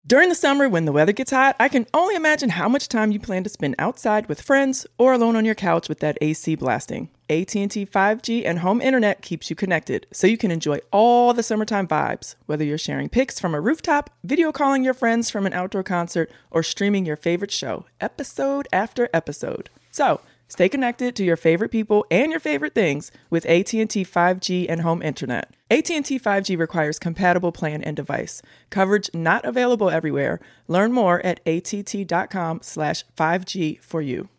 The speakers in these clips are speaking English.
During the summer, when the weather gets hot, I can only imagine how much time you plan to spend outside with friends or alone on your couch with that AC blasting. AT&T 5G and home internet keeps you connected, so you can enjoy all the summertime vibes, whether you're sharing pics from a rooftop, video calling your friends from an outdoor concert, or streaming your favorite show, episode after episode. So, stay connected to your favorite people and your favorite things with AT&T 5G and home internet. AT&T 5G requires compatible plan and device. Coverage not available everywhere. Learn more at att.com/5G for you.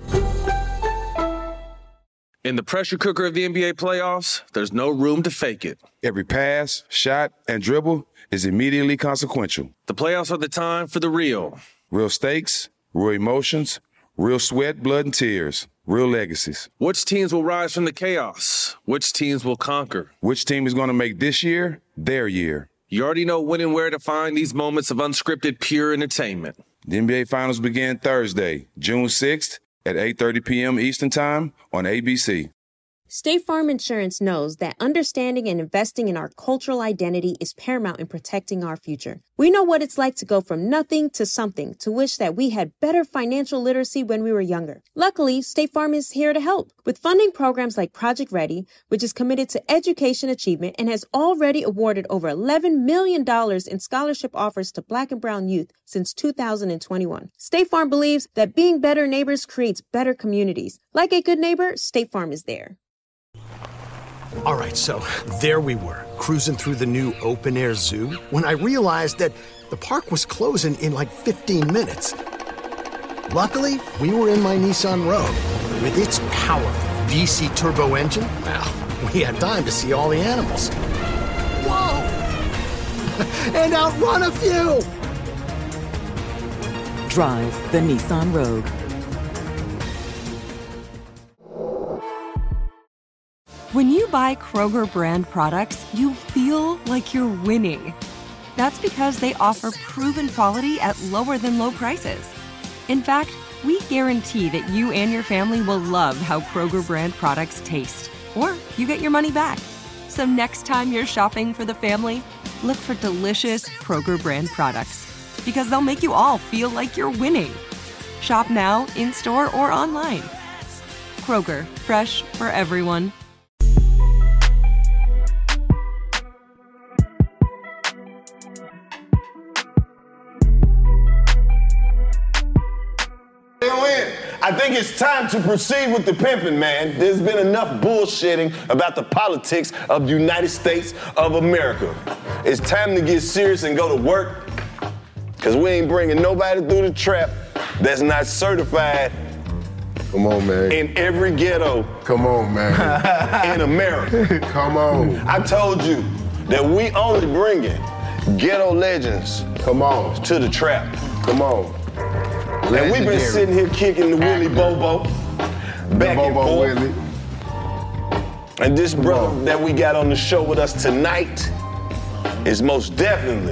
In the pressure cooker of the NBA playoffs, there's no room to fake it. Every pass, shot, and dribble is immediately consequential. The playoffs are the time for the real. Real stakes, real emotions, real sweat, blood, and tears. Real legacies. Which teams will rise from the chaos? Which teams will conquer? Which team is going to make this year their year? You already know when and where to find these moments of unscripted, pure entertainment. The NBA Finals begin Thursday, June 6th at 8:30 p.m. Eastern Time on ABC. State Farm Insurance knows that understanding and investing in our cultural identity is paramount in protecting our future. We know what it's like to go from nothing to something, to wish that we had better financial literacy when we were younger. Luckily, State Farm is here to help with funding programs like Project Ready, which is committed to education achievement and has already awarded over $11 million in scholarship offers to Black and Brown youth since 2021. State Farm believes that being better neighbors creates better communities. Like a good neighbor, State Farm is there. All right, so there we were, cruising through the new open-air zoo, when I realized that the park was closing in like 15 minutes. Luckily, we were in my Nissan Rogue. With its powerful VC turbo engine, well, we had time to see all the animals. Whoa! And outrun a few! Drive the Nissan Rogue. When you buy Kroger brand products, you feel like you're winning. That's because they offer proven quality at lower than low prices. In fact, we guarantee that you and your family will love how Kroger brand products taste, or you get your money back. So next time you're shopping for the family, look for delicious Kroger brand products, because they'll make you all feel like you're winning. Shop now, in-store, or online. Kroger, fresh for everyone. I think it's time to proceed with the pimping, man. There's been enough bullshitting about the politics of the United States of America. It's time to get serious and go to work, because we ain't bringing nobody through the trap that's not certified. Come on, man. In every ghetto. Come on, man. In America. Come on. I told you that we only bringing ghetto legends. Come on. To the trap. Come on. And we've been sitting here kicking the Willie Bobo back and forth. Willie. And this brother that we got on the show with us tonight is most definitely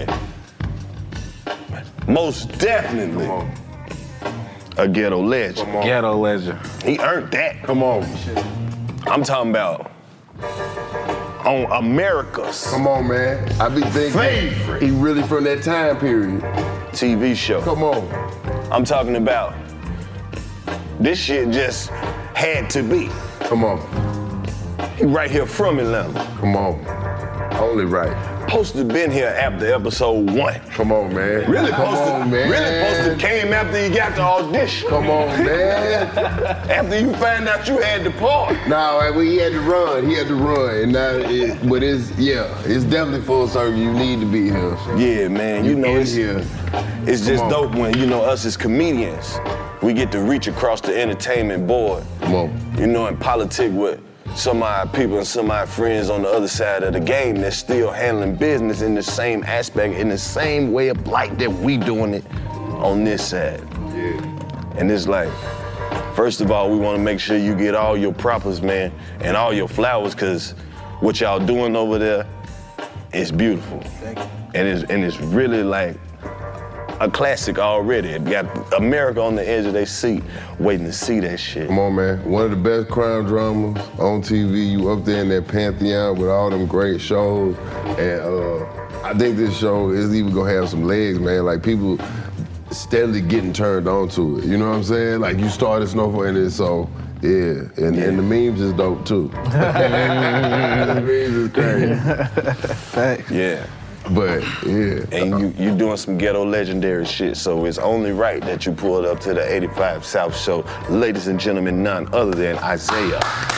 a ghetto legend. Ghetto legend. He earned that. Come on. I'm talking about on America's. Come on, man. I be thinking favorite. He really from that time period. TV show. Come on. I'm talking about this shit just had to be. Come on. He right here from Atlanta. Come on. Only right. Supposed to been here after episode 1. Come on, man. Really Come on, man. Really supposed to came after you got the audition. Come on, man. After you find out you had the part. No, he had to run. He had to run. And now, it's definitely full circle. You need to be here. Yeah, man. You know, it's just dope when, us as comedians, we get to reach across the entertainment board. Come on. And politic with some of our people and some of our friends on the other side of the game that's still handling business in the same aspect, in the same way of life that we doing it on this side. Yeah. And it's like, first of all, we want to make sure you get all your propers, man, and all your flowers, because what y'all doing over there is beautiful. Thank you. And it's really like a classic already. It got America on the edge of their seat, waiting to see that shit. Come on, man. One of the best crime dramas on TV. You up there in that pantheon with all them great shows. And I think this show is even gonna have some legs, man. Like people steadily getting turned on to it. You know what I'm saying? Like you started Snowfall and so yeah. And the memes is dope too. The memes is crazy. Thanks. Yeah. But yeah. And you doing some ghetto legendary shit, so it's only right that you pulled up to the 85 South Show. Ladies and gentlemen, none other than Isaiah.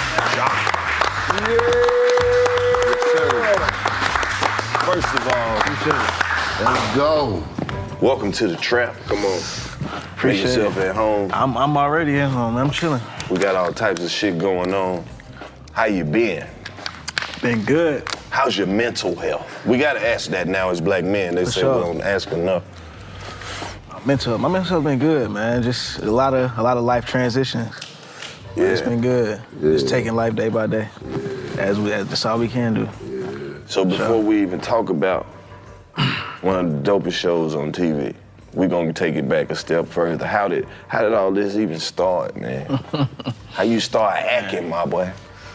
First of all, let's go. Welcome to the trap. Come on. Make yourself at home. I'm already at home. I'm chilling. We got all types of shit going on. How you been? Been good. How's your mental health? We gotta ask that now as black men. They say we don't ask enough. My mental health been good, man. Just a lot of life transitions. Yeah. It's been good. Just taking life day by day. As that's all we can do. So before we even talk about one of the dopest shows on TV, we're gonna take it back a step further. How did all this even start, man? How you start acting, my boy?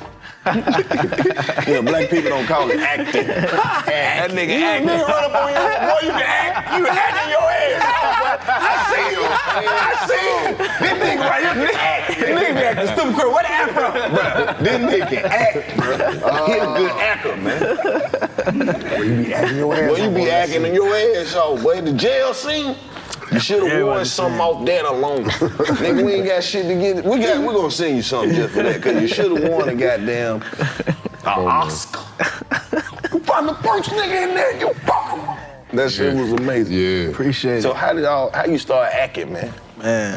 Yeah, black people don't call it acting. That nigga acting. You run up on your head, boy, you can act. You acting your ass. I see you. This nigga right here can act. This nigga be acting stupid crap. Where the afro? Bro, this nigga can act, bro. He a good actor, man. Boy, you be acting your ass. Boy, you be acting in your ass off, boy. The jail scene. You should have worn something off that alone. Nigga, we ain't got shit to get. We're gonna send you something just for that, because you should have worn a goddamn Oscar. You find the first nigga in there, you fuck. That shit was amazing. Yeah. Appreciate it. So how you start acting, man? Man,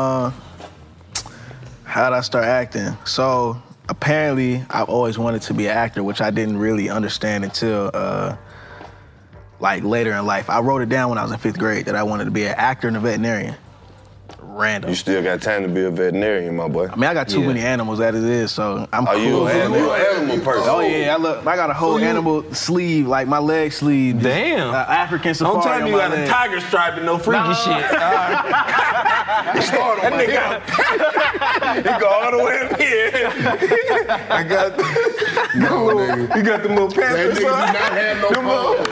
how did I start acting? So apparently I've always wanted to be an actor, which I didn't really understand until like later in life. I wrote it down when I was in 5th grade that I wanted to be an actor and a veterinarian. Random. You still got time to be a veterinarian, my boy. I mean, I got too many animals as it is, so I'm cool. You an animal person? Oh yeah, I got a whole animal sleeve, like my leg sleeve. Damn. African safari. Don't tell me you got a tiger stripe and no freaky shit. Start on my head. He go all the way up here. I got You got the little pants. That nigga do not have no balls.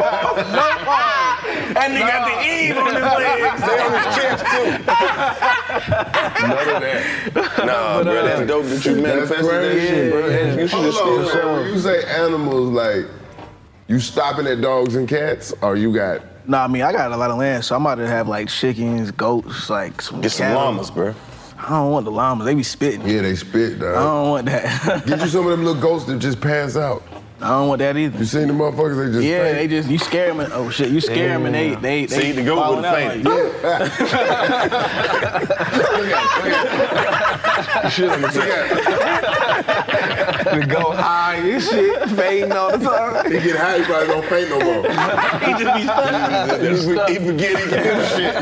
That nigga got the Eve on his legs. They on his chest too. None of that. Nah, bro, that's dope that you manifested that shit, bro. You should just Hold on, man. When you say animals, like, you stopping at dogs and cats, or you got... Nah, I mean, I got a lot of land, so I'm about to have, like, chickens, goats, like, some Get some llamas, bro. I don't want the llamas. They be spitting. Yeah, they spit, dog. I don't want that. Get you some of them little goats that just pass out. I don't want that either. You seen the motherfuckers, they just faint? They just, you scare them and, oh shit, you scare them and they See, the goat would have fainted. To go high and shit, fading all the time. He get high, he probably don't faint no more. He just be stuck. He forget he can do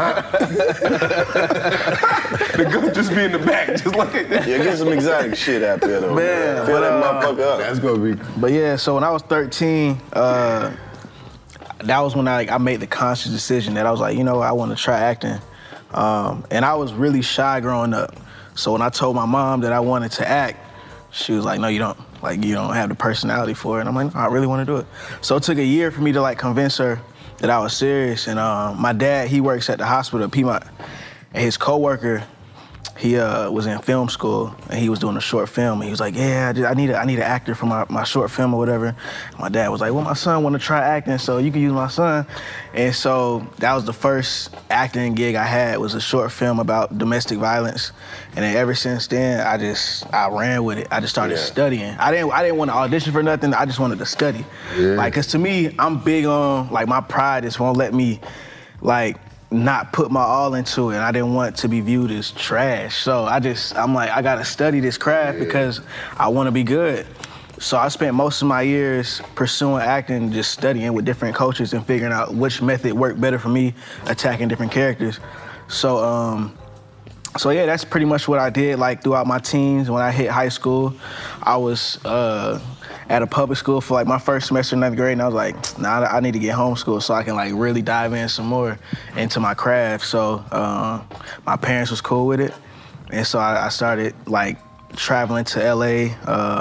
shit. The goat just be in the back, just like that. Yeah, get some exotic shit out there, though. Man, Fill that motherfucker up. That's gonna be... But yeah, so when I was 13, that was when I made the conscious decision that I was like, you know, I want to try acting. And I was really shy growing up. So when I told my mom that I wanted to act, she was like, no, you don't. Like, you don't have the personality for it. And I'm like, no, I really want to do it. So it took a year for me to, like, convince her that I was serious. And my dad, he works at the hospital at Piedmont. And his coworker, he was in film school, and he was doing a short film. And he was like, yeah, I need an actor for my short film or whatever. And my dad was like, well, my son want to try acting, so you can use my son. And so that was the first acting gig I had, was a short film about domestic violence. And then ever since then, I ran with it. I just started studying. I didn't want to audition for nothing. I just wanted to study. Yeah. Like, cause to me, I'm big on, like, my pride just won't let me, like, not put my all into it, and I didn't want to be viewed as trash. So I'm like, I gotta study this craft because I wanna be good. So I spent most of my years pursuing acting, just studying with different coaches and figuring out which method worked better for me, attacking different characters. So yeah, that's pretty much what I did, like, throughout my teens. When I hit high school, I was at a public school for, like, my first semester in 9th grade, and I was like, nah, I need to get homeschooled so I can, like, really dive in some more into my craft. So my parents was cool with it, and so I started, like, traveling to LA,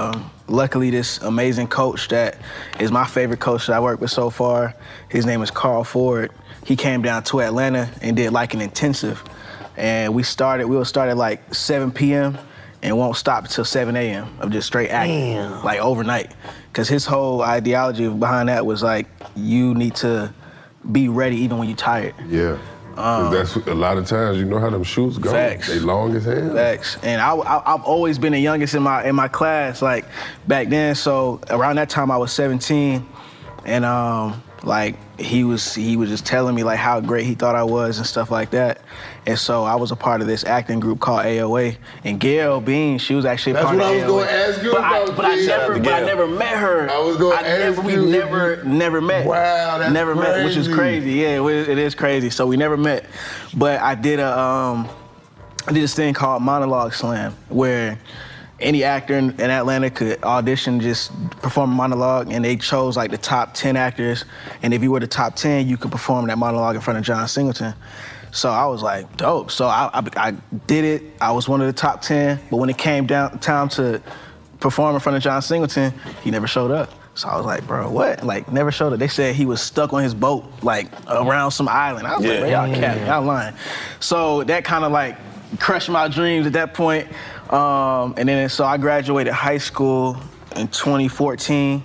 luckily, this amazing coach that is my favorite coach that I worked with so far, his name is Carl Ford. He came down to Atlanta and did like an intensive. And we will start at like 7 p.m. and won't stop until 7 a.m. of just straight acting, like overnight. Because his whole ideology behind that was like, you need to be ready even when you're tired. Yeah. 'Cause that's a lot of times, you know how them shoots go. Facts. They long as hell. Facts. And I've always been the youngest in my class, like back then. So around that time I was 17, and like he was just telling me like how great he thought I was and stuff like that. And so I was a part of this acting group called AOA. And Gail Bean, she was actually a part of AOA. That's what I was going to ask you about. But I never met her. I was going to ask you. We never met. Wow, that's never crazy. met, which is crazy. Yeah, it is crazy. So we never met. But I did this thing called Monologue Slam, where any actor in Atlanta could audition, just perform a monologue, and they chose like the top 10 actors. And if you were the top 10, you could perform that monologue in front of John Singleton. So I was like, dope. So I did it. I was one of the top 10. But when it came down time to perform in front of John Singleton, he never showed up. So I was like, bro, what? Like, never showed up. They said he was stuck on his boat, like, around some island. I was like, bro, y'all capping, y'all lying. So that kind of like crushed my dreams at that point. And then so I graduated high school in 2014.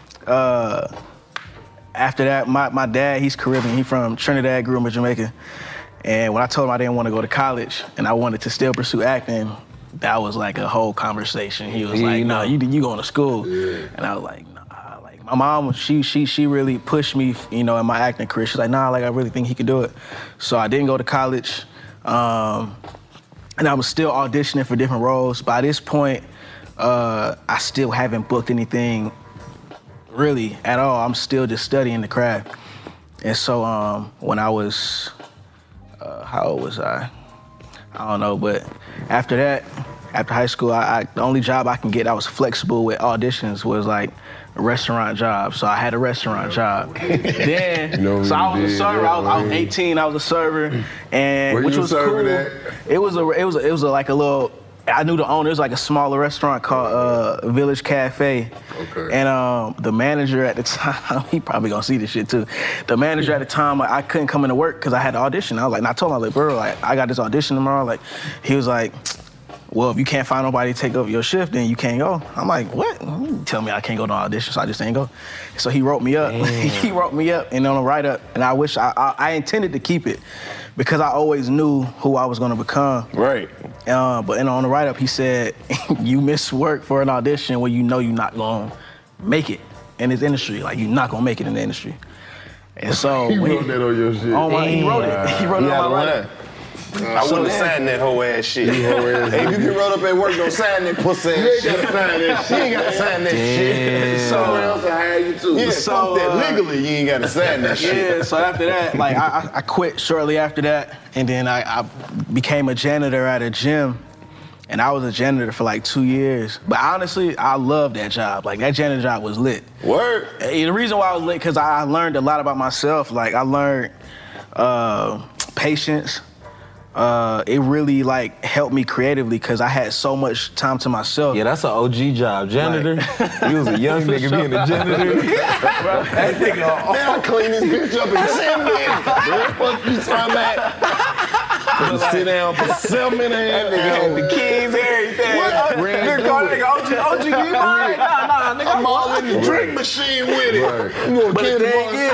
After that, my dad, he's Caribbean. He's from Trinidad, grew up in Jamaica. And when I told him I didn't want to go to college and I wanted to still pursue acting, that was like a whole conversation. He was like, no, you going to school. Yeah. And I was like, nah. Like, my mom, she really pushed me, in my acting career. She's like, nah, like, I really think he could do it. So I didn't go to college. And I was still auditioning for different roles. By this point, I still haven't booked anything really at all. I'm still just studying the craft. And so when I was, how old was I? I don't know, but after that, after high school, the only job I can get that was flexible with auditions was like a restaurant job. So I had a restaurant job. Then, so I was a server. I was 18. I was a server, and which was cool. It was like a little. I knew the owner. It was like a smaller restaurant called Village Cafe. Okay. And the manager at the time, he probably gonna see this shit too. The manager at the time, I couldn't come into work because I had to audition. I was like, and I told him, I was like, bro, like, I got this audition tomorrow. Like, he was like, well, if you can't find nobody to take over your shift, then you can't go. I'm like, what? You tell me I can't go to audition, so I just ain't go. So he wrote me up. He wrote me up and on a write-up, and I wish I intended to keep it because I always knew who I was gonna become. Right. But on the write-up, he said, you miss work for an audition where you know you're not gonna make it in this industry. Like, you're not gonna make it in the industry. And so he wrote that on your shit. He wrote it. He wrote it on my write-up. I wouldn't have signed that whole ass shit. Hey, if you get rolled up at work, don't sign that pussy ass shit. You ain't gotta sign that shit. You ain't gotta sign that shit. Someone else will hire you too. Yeah, so that legally, you ain't gotta sign that shit. Yeah, so after that, like, I quit shortly after that, and then I became a janitor at a gym. And I was a janitor for like 2 years. But honestly, I loved that job. Like, that janitor job was lit. Word. The reason why I was lit, because I learned a lot about myself. Like, I learned patience. It really like helped me creatively because I had so much time to myself. Yeah, that's an OG job. Janitor. He was a young nigga being a janitor. Bro, that nigga, I'll clean this bitch up in 10 minutes. Where the fuck you talking about? Sit down for 7 minutes. That nigga had the keys, everything. Nigga called the nigga, OG, you mind? Nah, nigga, I'm all in the drink machine with it. Right. But the thing is,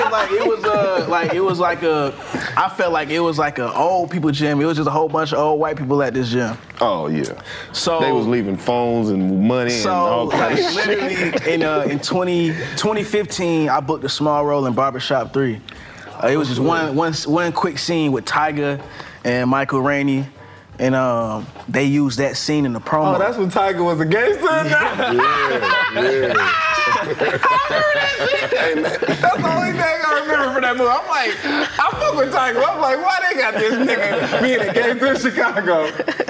I felt like it was like an old people gym. It was just a whole bunch of old white people at this gym. Oh yeah. So they was leaving phones and money and all kinds of shit. Literally in 2015, I booked a small role in Barbershop 3. It was just one quick scene with Tyga and Michael Rainey, and they used that scene in the promo. Oh, that's when Tyga was a gangster? Yeah. Hey, man, that's the only thing I remember from that movie. I'm like, I fuck with Tyga. I'm like, why they got this nigga being a gangster in Chicago?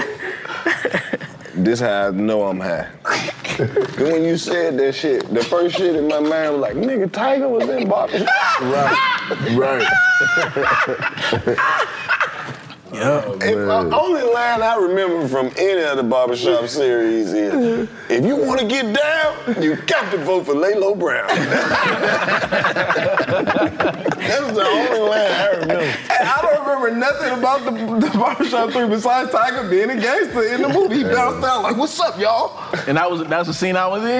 This how I know I'm high. Then when you said that shit, the first shit in my mind was like, nigga, Tyga was in Barbershop. Right. Only line I remember from any of the barbershop series is, if you want to get down, you got to vote for Lalo Brown. That's the only line I remember. And I don't remember nothing about the Barbershop 3 besides Tiger being a gangster in the movie. He bounced out like, what's up, y'all? And that's the scene I was in.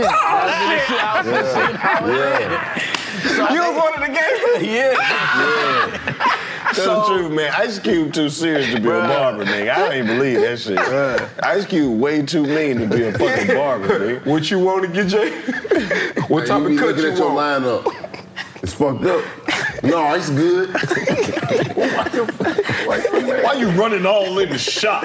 So you was one of the gangsters? Yeah. That's the truth, man. Ice Cube too serious to be a barber, nigga. I ain't believe that shit. Ice Cube way too mean to be a fucking barber, nigga. What you want to get, Jay? What type of cut you at your want? lineup. It's fucked up. No, it's good. Why you running all in the shop?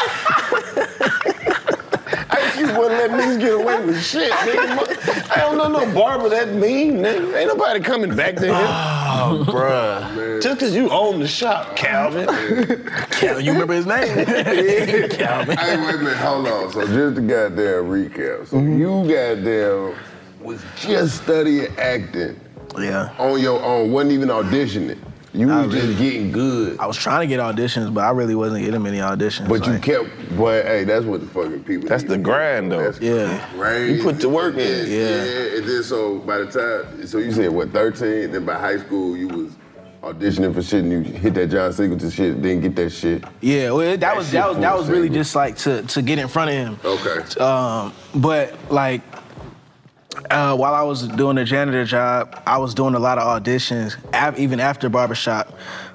Ice Cube wouldn't let niggas get away with shit, nigga. I don't know no barber that mean, nigga. Ain't nobody coming back to him. Oh, bruh. Just because you own the shop, Calvin. Calvin, you remember his name? Calvin. Hey, wait a minute, hold on. So just the goddamn recap. So you goddamn was just studying acting. Yeah. On your own, wasn't even auditioning. You was just getting good. I was trying to get auditions, but I really wasn't getting many auditions. But you kept, boy, hey, that's what the fucking people That's the grind, though. That's crazy. You put the work in. Yeah. And then so by the time, so you said what, 13? Then by high school you was auditioning for shit and you hit that John Singleton shit, didn't get that shit. Yeah, well, that was really just like to get in front of him. Okay. But like while I was doing the janitor job, I was doing a lot of auditions, even after barbershop.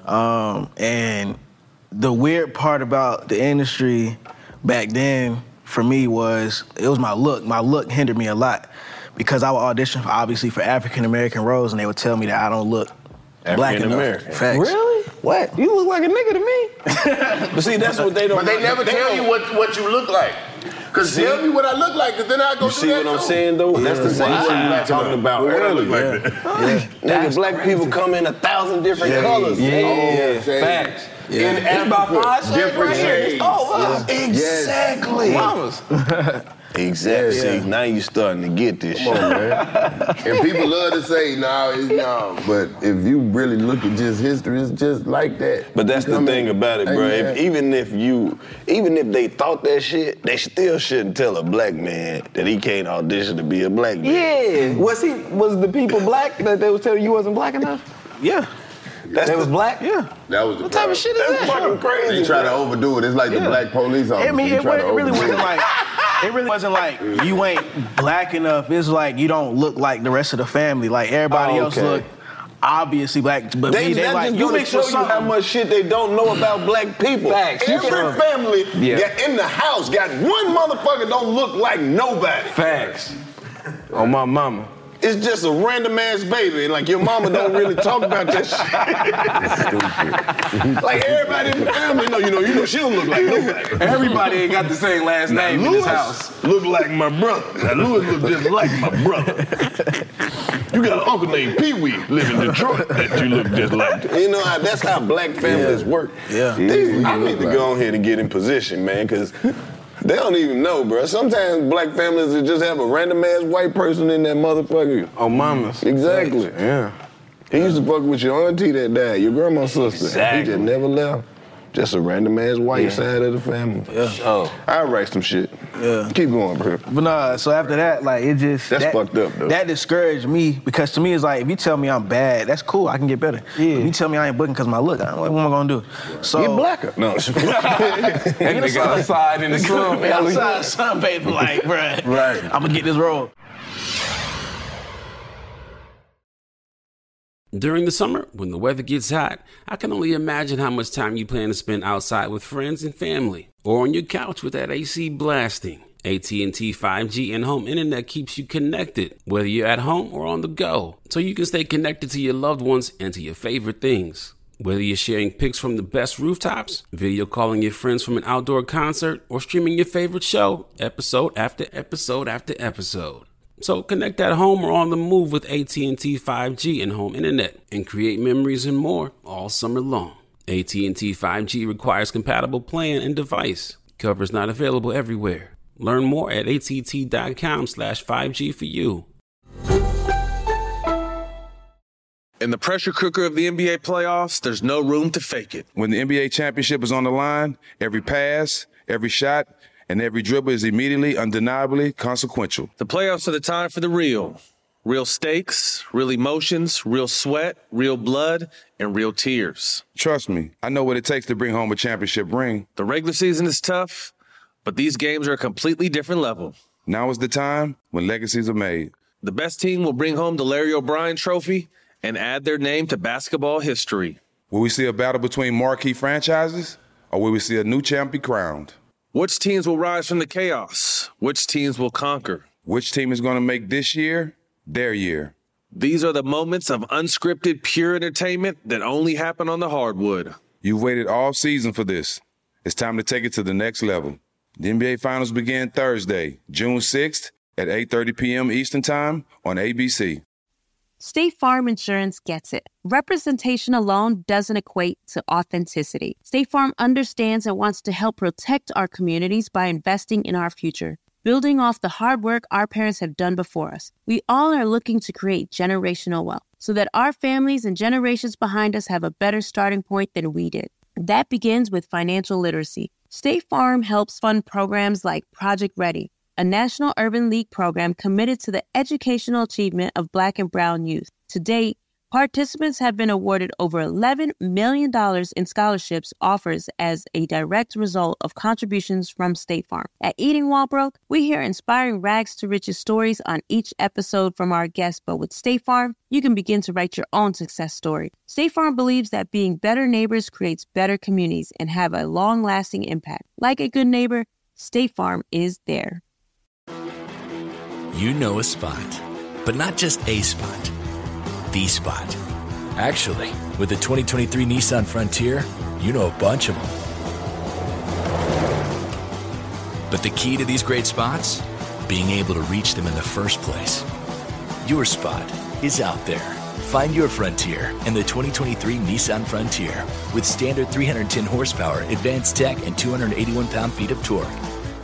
And the weird part about the industry back then for me was, it was my look. My look hindered me a lot because I would audition obviously for African American roles and they would tell me that I don't look black enough. African-American. Facts. Really? What? You look like a nigga to me. But see, that's what they don't. But they never tell you what you look like. Cause tell me what I look like, cause then I go. You see what I'm saying though? That's the same thing we were talking about earlier. Nigga, black people come in 1,000 different colors. Yeah. Facts. In about 5 different shades. Oh, wow. Exactly. Mamas. Exactly. See, now you starting to get this shit. Come on, man. And people love to say, no, but if you really look at just history, it's just like that. But that's the thing about it, bro. Even if they thought that shit, they still shouldn't tell a black man that he can't audition to be a black man. Yeah. Was the people black that they was telling you wasn't black enough? Yeah. They was black? Yeah. That was the What type of shit is That's that? fucking crazy. They try to overdo it. It's like the black police officer. I mean, You it try to really overdo wasn't like. It really wasn't like you ain't black enough. It's like you don't look like the rest of the family. Like everybody else look obviously black, but They like just you gonna make show sure you how much shit they don't know about black people. Facts. Every family got in the house got one motherfucker don't look like nobody. Facts. On my mama. It's just a random ass baby, and like your mama don't really talk about that shit. Like everybody in the family know, you know, she don't look like nobody. Everybody ain't got the same last name in this house. Look like my brother. Now Louis look just like my brother. You got an uncle named Pee Wee live in Detroit that you look just like. You know, that's how black families work. Yeah. I need to go on here and get in position, man, because they don't even know, bro. Sometimes black families will just have a random ass white person in that motherfucker. Oh, mamas. Exactly. Yeah. He used to fuck with your auntie that died, your grandma's sister. Exactly. He just never left. Just a random ass white side of the family. Yeah. Oh. I'll write some shit. Yeah. Keep going, bro. But nah, so after that, like it just That's fucked up, though. That discouraged me because to me it's like if you tell me I'm bad, that's cool. I can get better. Yeah. If you tell me I ain't booking because my look, what am I gonna do? So Get blacker. No. That nigga outside in the sun. outside sunbathing, like, bruh. Right. I'm gonna get this role. During the summer, when the weather gets hot, I can only imagine how much time you plan to spend outside with friends and family, or on your couch with that AC blasting. AT&T 5G and home internet keeps you connected, whether you're at home or on the go, so you can stay connected to your loved ones and to your favorite things. Whether you're sharing pics from the best rooftops, video calling your friends from an outdoor concert, or streaming your favorite show, episode after episode after episode. So connect at home or on the move with AT&T 5G and home internet and create memories and more all summer long. AT&T 5G requires compatible plan and device. Coverage not available everywhere. Learn more at att.com/5G for you. In the pressure cooker of the NBA playoffs, there's no room to fake it. When the NBA championship is on the line, every pass, every shot, and every dribble is immediately, undeniably consequential. The playoffs are the time for the real. Real stakes, real emotions, real sweat, real blood, and real tears. Trust me, I know what it takes to bring home a championship ring. The regular season is tough, but these games are a completely different level. Now is the time when legacies are made. The best team will bring home the Larry O'Brien Trophy and add their name to basketball history. Will we see a battle between marquee franchises, or will we see a new champ be crowned? Which teams will rise from the chaos? Which teams will conquer? Which team is going to make this year their year? These are the moments of unscripted, pure entertainment that only happen on the hardwood. You've waited all season for this. It's time to take it to the next level. The NBA Finals begin Thursday, June 6th at 8:30 p.m. Eastern Time on ABC. State Farm Insurance gets it. Representation alone doesn't equate to authenticity. State Farm understands and wants to help protect our communities by investing in our future, building off the hard work our parents have done before us. We all are looking to create generational wealth so that our families and generations behind us have a better starting point than we did. That begins with financial literacy. State Farm helps fund programs like Project Ready, a National Urban League program committed to the educational achievement of Black and Brown youth. To date, participants have been awarded over $11 million in scholarships offers as a direct result of contributions from State Farm. At Eating While Broke, we hear inspiring rags to riches stories on each episode from our guests, but with State Farm, you can begin to write your own success story. State Farm believes that being better neighbors creates better communities and have a long-lasting impact. Like a good neighbor, State Farm is there. You know a spot, but not just a spot, the spot. Actually, with the 2023 Nissan Frontier, you know a bunch of them. But the key to these great spots? Being able to reach them in the first place. Your spot is out there. Find your Frontier in the 2023 Nissan Frontier with standard 310 horsepower, advanced tech, and 281 pound-feet of torque.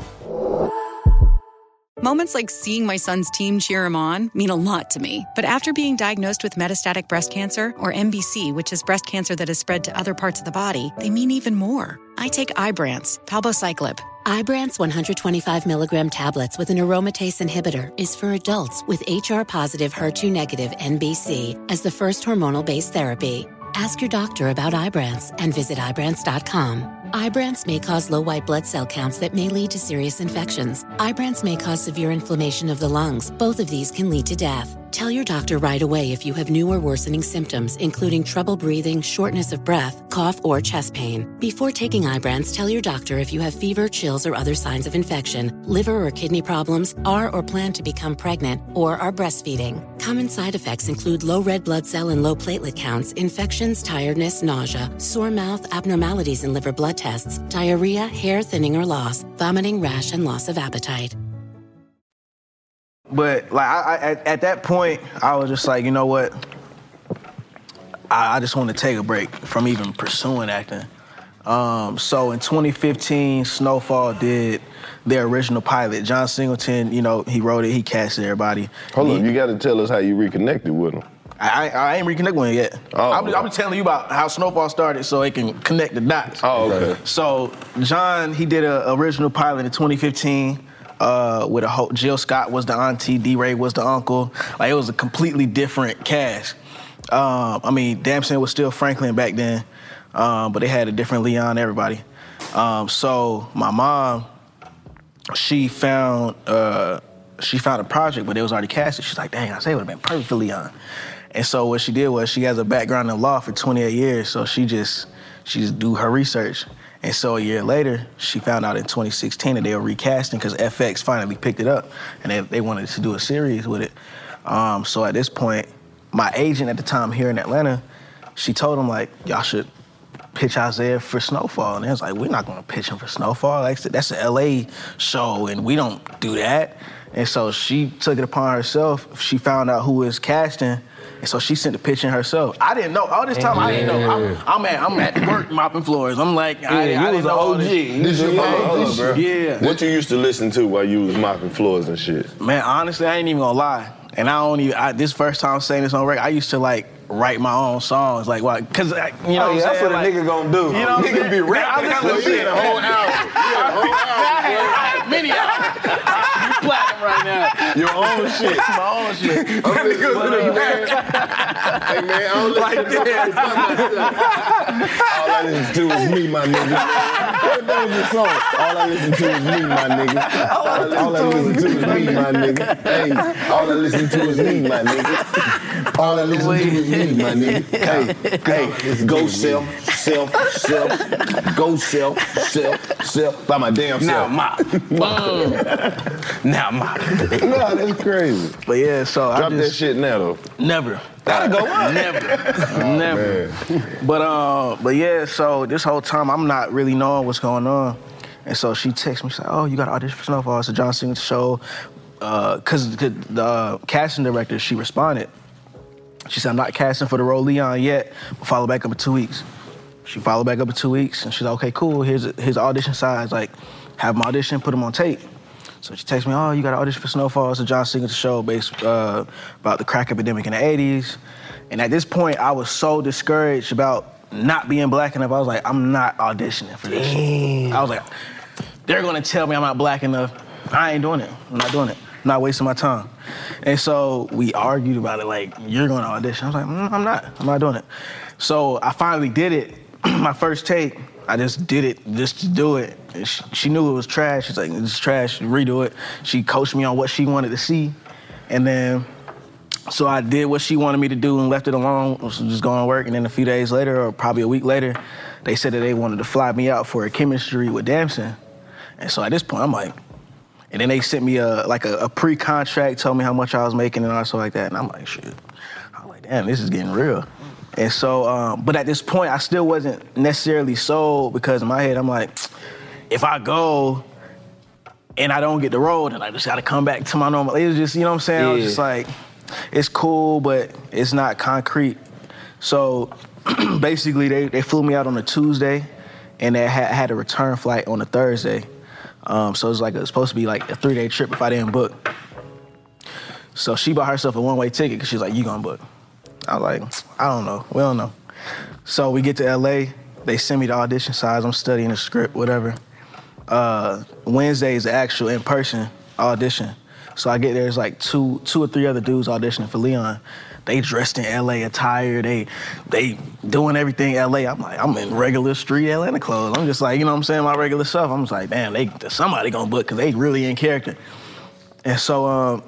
Moments like seeing my son's team cheer him on mean a lot to me. But after being diagnosed with metastatic breast cancer, or MBC, which is breast cancer that has spread to other parts of the body, they mean even more. I take Ibrance, palbociclib. Ibrance 125 milligram tablets with an aromatase inhibitor is for adults with HR-positive, HER2-negative MBC as the first hormonal-based therapy. Ask your doctor about Ibrance and visit Ibrance.com. Ibrance may cause low white blood cell counts that may lead to serious infections. Ibrance may cause severe inflammation of the lungs. Both of these can lead to death. Tell your doctor right away if you have new or worsening symptoms, including trouble breathing, shortness of breath, cough, or chest pain. Before taking Ibrance, tell your doctor if you have fever, chills, or other signs of infection, liver or kidney problems, are or plan to become pregnant, or are breastfeeding. Common side effects include low red blood cell and low platelet counts, infections, tiredness, nausea, sore mouth, abnormalities in liver blood tests, diarrhea, hair thinning or loss, vomiting, rash, and loss of appetite. But like I at that point, I was just like, you know what? I just want to take a break from even pursuing acting. So in 2015, Snowfall did their original pilot. John Singleton, you know, he wrote it, he casted everybody. Hold on, you got to tell us how you reconnected with him. I ain't reconnected with him yet. Oh, I'm telling you about how Snowfall started so it can connect the dots. Oh, okay. So John, he did an original pilot in 2015. With a whole, Jill Scott was the auntie, D-Ray was the uncle. Like, it was a completely different cast. I mean, Damson was still Franklin back then, but they had a different Leon, everybody. So my mom, she found a project, but it was already casted. She's like, dang, I say it would have been perfect for Leon. And so what she did was she has a background in law for 28 years, so she just do her research. And so a year later, she found out in 2016 that they were recasting because FX finally picked it up and they wanted to do a series with it. So at this point, my agent at the time here in Atlanta, she told him, like, y'all should pitch Isaiah for Snowfall. And they was like, we're not going to pitch him for Snowfall. Like, that's an LA show and we don't do that. And so she took it upon herself. She found out who was casting. And so she sent the pitch in herself. I didn't know. All this time, I didn't know. I'm at work mopping floors. I'm like, I didn't know all this. This your mom, bro. Yeah. What you used to listen to while you was mopping floors and shit? Man, honestly, I ain't even gonna lie. And I don't even, this first time saying this on record, I used to like write my own songs, like why? Cause you know, what I'm saying? That's what like, a nigga gonna do. You know, nigga be rapping. He had a whole album. Mini album. You platinum right now. Your own shit. My own shit. I'm listening to the man. Hey man, I don't listen to All I listen to is me, my nigga. That was the song. All I listen to is me, my nigga. All I listen to is me, my nigga. Hey, all I listen to is me, my nigga. All I listen to is me, my nigga. Hey, go self. Go self. By my damn self. Now my. Nah, that's crazy. But yeah, so Drop I just that shit now, though. never. Gotta go up. Never. But yeah, so this whole time I'm not really knowing what's going on. And so she texts me, she's like, oh, you got to audition for Snowfall. It's a John Singleton show. Because the casting director, she responded. She said, I'm not casting for the role Leon yet, but follow back up in 2 weeks. She followed back up in 2 weeks, and she's like, okay, cool, here's the audition size. Like, have them audition, put them on tape. So she texts me, oh, you got to audition for Snowfall. It's a John Singleton show based about the crack epidemic in the 80s. And at this point, I was so discouraged about not being black enough. I was like, I'm not auditioning for this shit. I was like, they're going to tell me I'm not black enough. I ain't doing it. I'm not doing it. I'm not wasting my time. And so we argued about it, like, you're going to audition. I was like, I'm not doing it. So I finally did it. My first take, I just did it just to do it. And she knew it was trash. She's like, it's trash, redo it. She coached me on what she wanted to see. And then, so I did what she wanted me to do and left it alone, was just going to work. And then a few days later, or probably a week later, they said that they wanted to fly me out for a chemistry with Damson. And so at this point, I'm like, and then they sent me a pre-contract, told me how much I was making and all stuff like that. And I'm like, shit. I'm like, damn, this is getting real. And so, but at this point, I still wasn't necessarily sold because in my head, I'm like, if I go and I don't get the role, then I just got to come back to my normal. It was just, you know what I'm saying? Yeah. I was just like, it's cool, but it's not concrete. So basically, they flew me out on a Tuesday, and they had a return flight on a Thursday. So it was supposed to be like a 3-day trip if I didn't book. So she bought herself a one-way ticket because she was like, you gonna book? I was like, I don't know. We don't know. So we get to LA. They send me the audition size. I'm studying the script, whatever. Wednesday is the actual in-person audition. So I get there, there's like two or three other dudes auditioning for Leon. They dressed in LA attire. They doing everything LA. I'm like, I'm in regular street Atlanta clothes. I'm just like, you know what I'm saying, my regular stuff. I'm just like, damn, somebody gonna book because they really in character. And so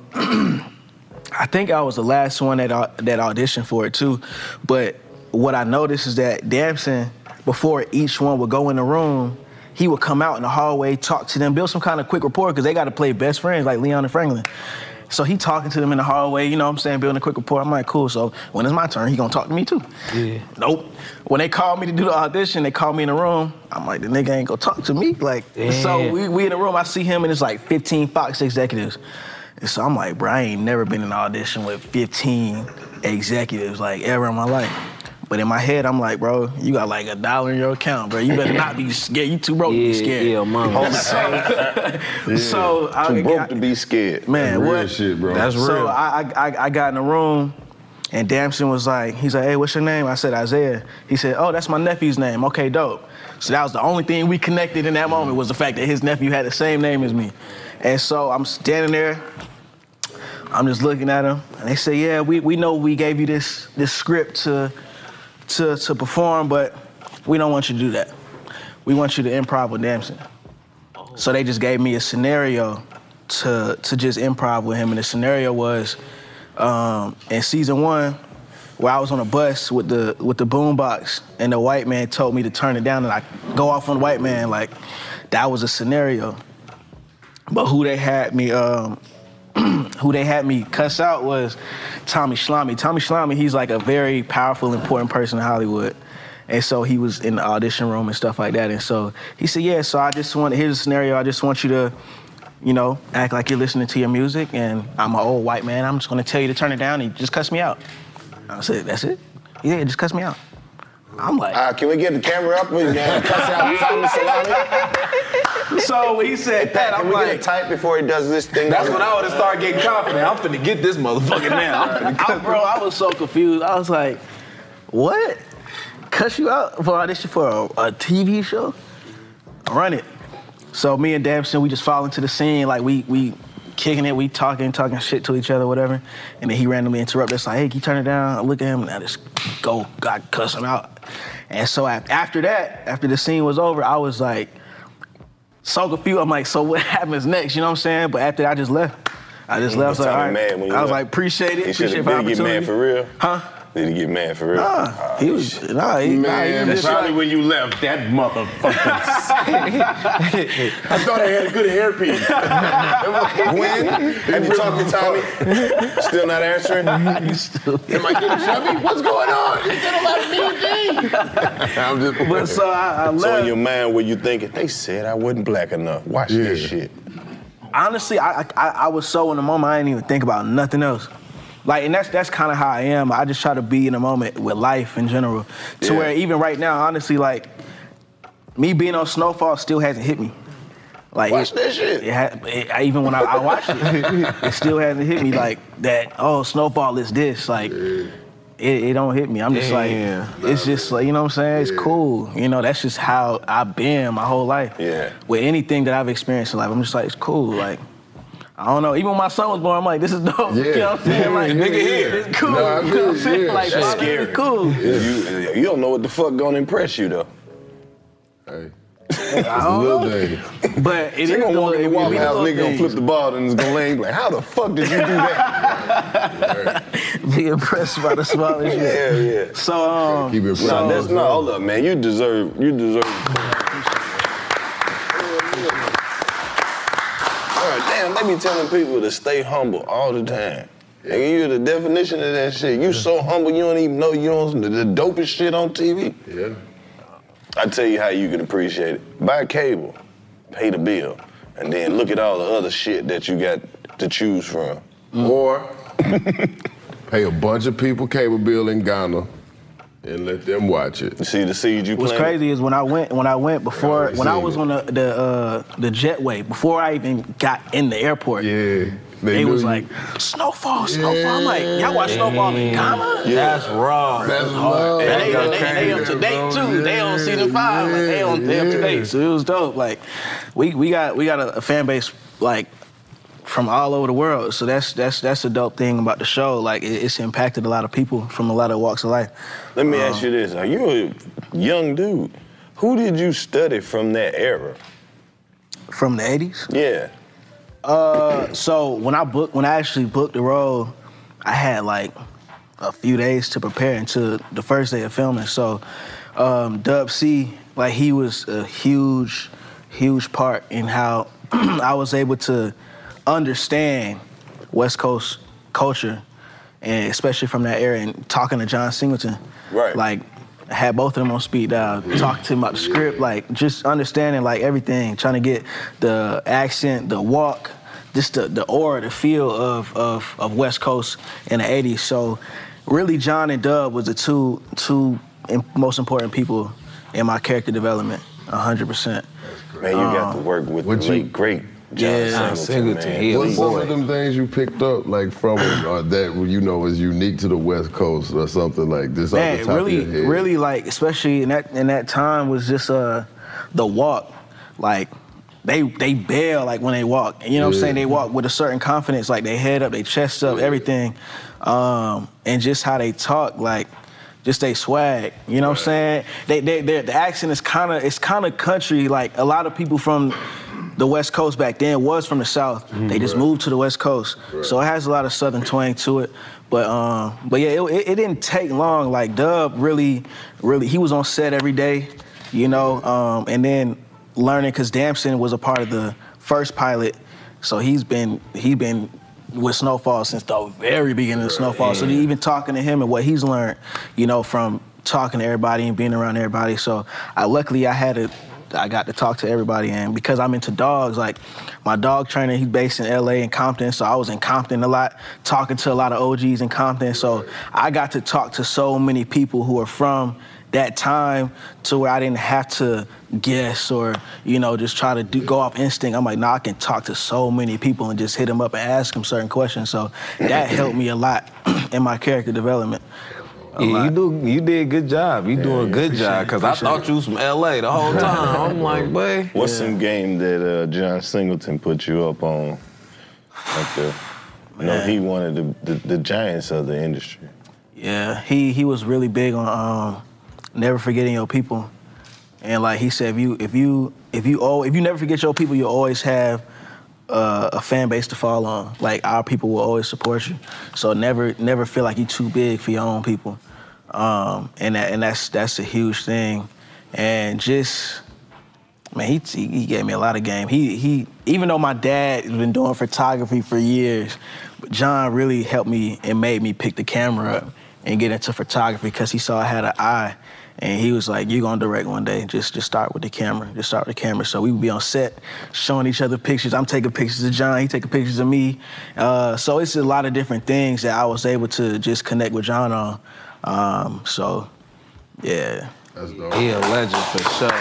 I think I was the last one that auditioned for it too. But what I noticed is that Damson, before each one would go in the room, he would come out in the hallway, talk to them, build some kind of quick rapport because they got to play best friends like Leon and Franklin. So he talking to them in the hallway, you know what I'm saying, building a quick rapport. I'm like, cool, so when it's my turn, he gonna talk to me too. Yeah. Nope. When they called me to do the audition, they called me in the room. I'm like, the nigga ain't gonna talk to me. Like, so we in the room, I see him and it's like 15 Fox executives. And so I'm like, bro, I ain't never been in an audition with 15 executives like ever in my life. But in my head, I'm like, bro, you got like $1 in your account, bro. You better not be scared. You too broke to be scared. Yeah, mama. So too broke to be scared. Man, real what? shit, bro. That's real. So I got in the room, and Damson was like, he's like, hey, what's your name? I said, Isaiah. He said, oh, that's my nephew's name. Okay, dope. So that was the only thing we connected in that moment was the fact that his nephew had the same name as me. And so I'm standing there. I'm just looking at him, and they say, yeah, we know we gave you this script to perform, but we don't want you to do that. We want you to improv with Damson. So they just gave me a scenario to just improv with him, and the scenario was in season 1, where I was on a bus with the boombox, and the white man told me to turn it down, and I go off on the white man, like that was a scenario. But who they had me cuss out was Tommy Schlamme. Tommy Schlamme, he's like a very powerful, important person in Hollywood. And so he was in the audition room and stuff like that. And so he said, yeah, so here's a scenario. I just want you to, you know, act like you're listening to your music, and I'm an old white man. I'm just gonna tell you to turn it down, and just cuss me out. I said, that's it? Yeah, just cuss me out. I'm like, can we get the camera up? We can cuss out Tommy Schlamme. So when he said that, I'm like, get it tight before he does this thing. That's when I would have started getting confident. I'm finna get this motherfucker now. Bro, I was so confused. I was like, What? Cuss you out for audition for a TV show? Run it. So me and Damson, we just fall into the scene, like we kicking it, we talking shit to each other, whatever. And then he randomly interrupted us, like, hey, can you turn it down? I look at him and I just God cuss him out. And so after that, after the scene was over, I was like, so confused. I'm like, so what happens next? You know what I'm saying? But after that, I just left. I was like, all right. I was like, appreciate it. Appreciate the opportunity. Did he get mad for real? Huh? Did he get mad for real? Nah, he was. That's probably when you left. That motherfucker. I thought I had a good hairpiece. When? Have you talked to Tommy? Still not answering? Am I getting chubby? What's going on? You said a lot of mean things. I'm just. But so I left. So in your mind, were you thinking, they said I wasn't black enough. Watch this shit. Honestly, I was so in the moment, I didn't even think about nothing else. Like, and that's kind of how I am. I just try to be in the moment with life in general. To where even right now, honestly, like, me being on Snowfall still hasn't hit me. Like, watch that shit. Even when I watch it, it still hasn't hit me like that, oh, Snowfall is this. Like, it don't hit me. I'm just like, it's just like, you know what I'm saying? It's cool. You know, that's just how I've been my whole life. Yeah. With anything that I've experienced in life, I'm just like, it's cool. Like, I don't know. Even when my son was born, I'm like, this is dope. Yeah. You know what I'm saying? Like, nigga here. It's cool. No, you know what I'm saying? Like, that's scary. It's cool. You don't know what the fuck gonna impress you though. Hey. I don't know. But it is gonna walk in the Waffle House, nigga gonna flip the ball and it's gonna lay like, how the fuck did you do that? Be impressed by the smallest shit. Yeah. So keep it hold up, man. You deserve. Damn, they be telling people to stay humble all the time. Nigga, you the definition of that shit. You so humble, you don't even know you on the dopest shit on TV. Yeah. I tell you how you can appreciate it. Buy cable, pay the bill, and then look at all the other shit that you got to choose from. Or pay a bunch of people cable bill in Ghana and let them watch it. You see the seed you planted? What's crazy is when I went before, when I was on the jetway, before I even got in the airport. Yeah. They was like, Snowfall. I'm like, y'all watch Snowfall in Ghana? Yeah. That's raw. That's love. They up to date too. They on season 5. Like, they up to date. So it was dope. Like, we got a fan base like from all over the world. So that's the dope thing about the show. Like, it's impacted a lot of people from a lot of walks of life. Let me ask you this: are you a young dude? Who did you study from that era? From the 80s? Yeah. So when I actually booked the role, I had like a few days to prepare until the first day of filming. So Dub C, like, he was a huge part in how I was able to understand West Coast culture, and especially from that era, and talking to John Singleton. Right. Like, I had both of them on speed dial, talking to him about the script, like, just understanding, like, everything, trying to get the accent, the walk, just the aura, the feel of West Coast in the 80s. So really, John and Dub was the two most important people in my character development, 100%. Man, you got to work with the late, great John Singleton. What's some of them things you picked up, like, from him, or that you know is unique to the West Coast, or something like this? Man, off the top of your head? really, like, especially in that time, was just the walk. Like, they bail, like, when they walk. And you know what I'm saying? They walk with a certain confidence, like, they head up, they chest up, everything. And just how they talk, like, just they swag. You know what I'm saying? The accent is kind of country. Like, a lot of people from the West Coast back then was from the South. They just moved to the West Coast. So it has a lot of Southern twang to it. But yeah, it didn't take long. Like, Dub really, he was on set every day, you know, and then learning, because Damson was a part of the first pilot, so he been with Snowfall since the very beginning of Snowfall. So even talking to him and what he's learned, you know, from talking to everybody and being around everybody. So luckily I got to talk to everybody, and because I'm into dogs, like, my dog trainer, he's based in LA in Compton, so I was in Compton a lot, talking to a lot of OGs in Compton. So I got to talk to so many people who are from that time, to where I didn't have to guess or, you know, just try to go off instinct. I'm like, nah, I can talk to so many people and just hit them up and ask them certain questions. So that helped me a lot in my character development. Yeah, you did a good job. You doing a good job, because I thought you was from L.A. the whole time. I'm like, boy. What's some game that John Singleton put you up on? He wanted the giants of the industry. Yeah, he was really big on never forgetting your people, and like he said, if you never forget your people, you'll always have a fan base to fall on. Like our people will always support you, so never feel like you're too big for your own people, and that's a huge thing, and just. Man, he gave me a lot of game. He even though my dad has been doing photography for years, but John really helped me and made me pick the camera up and get into photography because he saw I had an eye, and he was like, "You're gonna direct one day. Just start with the camera. Just start with the camera." So we would be on set, showing each other pictures. I'm taking pictures of John. He taking pictures of me. So it's a lot of different things that I was able to just connect with John on. So, yeah. That's dope. He a legend for sure.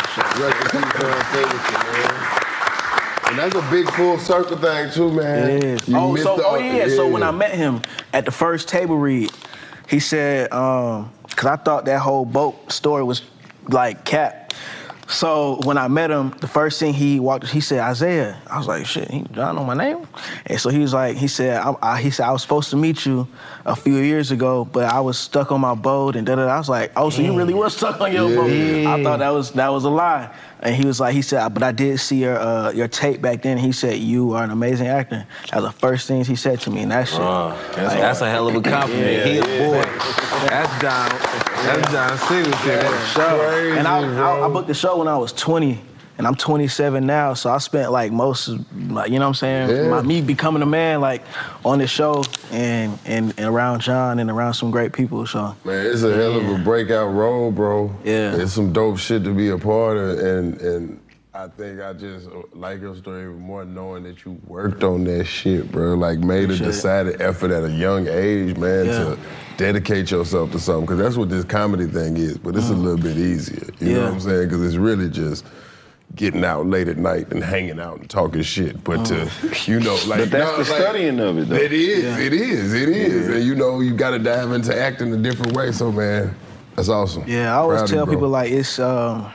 And that's a big full circle thing too, man. It is. So when I met him at the first table read, he said, because I thought that whole boat story was like cap. So when I met him, the first thing he said, Isaiah. I was like, shit, he don't know my name? And so he said, I was supposed to meet you a few years ago, but I was stuck on my boat and da-da-da. I was like, oh, so you really were stuck on your boat? I thought that was a lie. And he said, but I did see your tape back then. He said, you are an amazing actor. That was the first things he said to me, and that shit. That's a hell of a compliment. He a boy. That's John Singleton. And I booked the show when I was 20, and I'm 27 now, so I spent like most of, like, you know what I'm saying, me becoming a man, like on the show and around John and around some great people. So man, it's a hell of a breakout role, bro. Yeah, it's some dope shit to be a part of, and I think I just like your story even more knowing that you worked on that shit, bro. Like made a decided effort at a young age, man, to dedicate yourself to something, because that's what this comedy thing is, but it's a little bit easier, you know what I'm saying? Because it's really just getting out late at night and hanging out and talking shit, but but that's the studying of it, though. It is. And you gotta dive into acting a different way, so man, that's awesome. Yeah, I always tell people like it's, like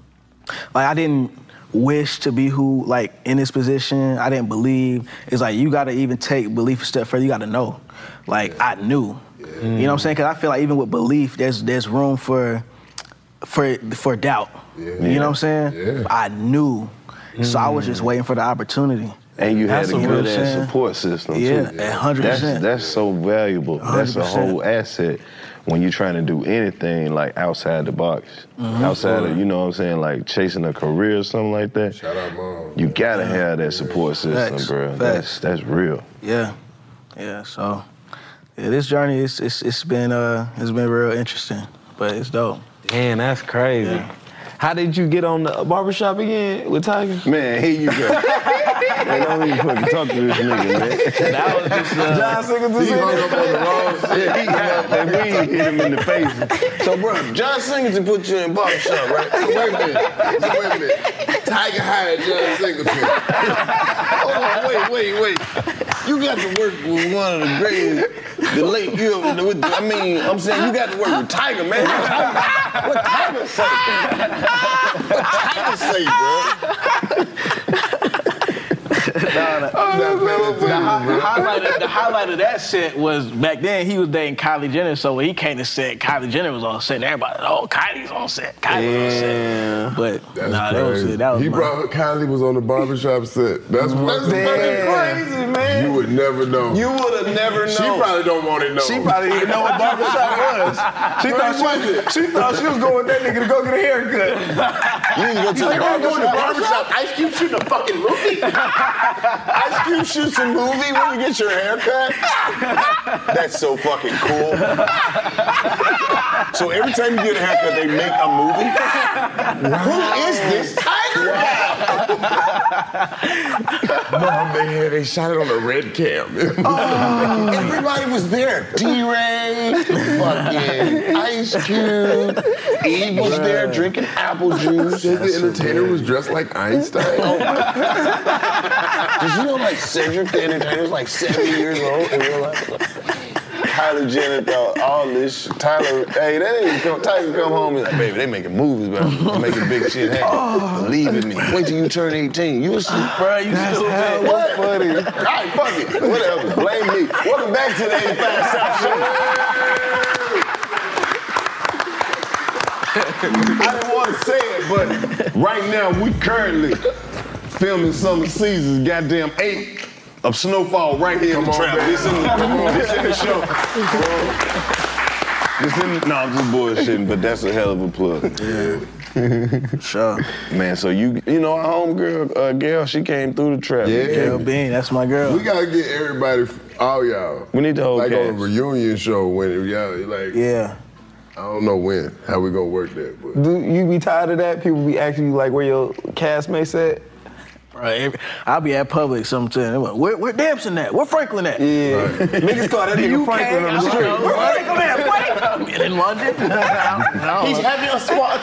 I didn't wish to be who, like in this position, I didn't believe. It's like you gotta even take belief a step further, you gotta know. Like I knew. You know what I'm saying? Because I feel like even with belief, there's room for doubt. You know what I'm saying? Yeah. I knew. So I was just waiting for the opportunity. And you had a good ass support system too. Yeah, 100%. That's so valuable. 100%. That's a whole asset when you're trying to do anything like outside the box. Outside of, you know what I'm saying, like chasing a career or something like that. Shout out, Mom. You gotta have that support system, bro. That's real. Yeah. So this journey it's been real interesting, but it's dope. Man, that's crazy. Yeah. How did you get on the barbershop again with Tiger? Man, here you go. Man, don't even fucking talk to this nigga, man. That was just John Singleton. He hung up on the wrong. Yeah, he hit him in the face. So, bro, John Singleton put you in barbershop, right? So wait a minute. Tiger hired John Singleton. Hold on, wait. You got to work with one of the greatest, I'm saying you got to work with Tiger, man. What Tiger say? What Tiger say, bro? The highlight of that set was back then he was dating Kylie Jenner, so when he came to set, Kylie Jenner was on set, and everybody, Kylie's on set, Kylie's on set. But that was he brought Kylie was on the barbershop set. That's fucking crazy, man. You would never know. You would have never known. She probably don't want to know. She probably didn't know what barbershop was. She thought she was going with that nigga to go get a haircut. You need to go to the barbershop. Ice Cube shooting a fucking movie? Ice Cube shoots a movie when you get your hair cut? That's so fucking cool. So every time you get a haircut, they make a movie? Who is this Tiger Mom, they shot it on a red cam. Everybody was there. D-Ray, fucking Ice Cube, Eve was there drinking apple juice. The entertainer was dressed like Einstein. Did you know like Cedric the Entertainer is like 70 years old in real life? Kylie Jenner thought all this. Tyler, hey, Tyler come home and like, baby, they making movies, bro. They making big shit happen. Believe in me. Wait till you turn 18. You see, bro, you stupid. What? Funny. All right, fuck it. Whatever. Blame me. Welcome back to the 85 South Show. I didn't want to say it, but right now we currently filming summer seasons, goddamn 8 of Snowfall right here in the trap. This in the show. No, I'm just bullshitting, but that's a hell of a plug. Yeah. Sure. Man, so you know our homegirl, Gail, she came through the trap. Yeah. Gail Bean, that's my girl. We gotta get everybody, all y'all. We need the whole like cast. on a reunion show when y'all like. Yeah. I don't know how we gonna work that, but. Do you be tired of that? People be asking you like where your castmates at? Right. I'll be at Publix sometimes. Where Damson at? Where Franklin at? Yeah. Right. Niggas call that nigga Franklin on the street. Where Franklin at? What? In London? He's having a spot.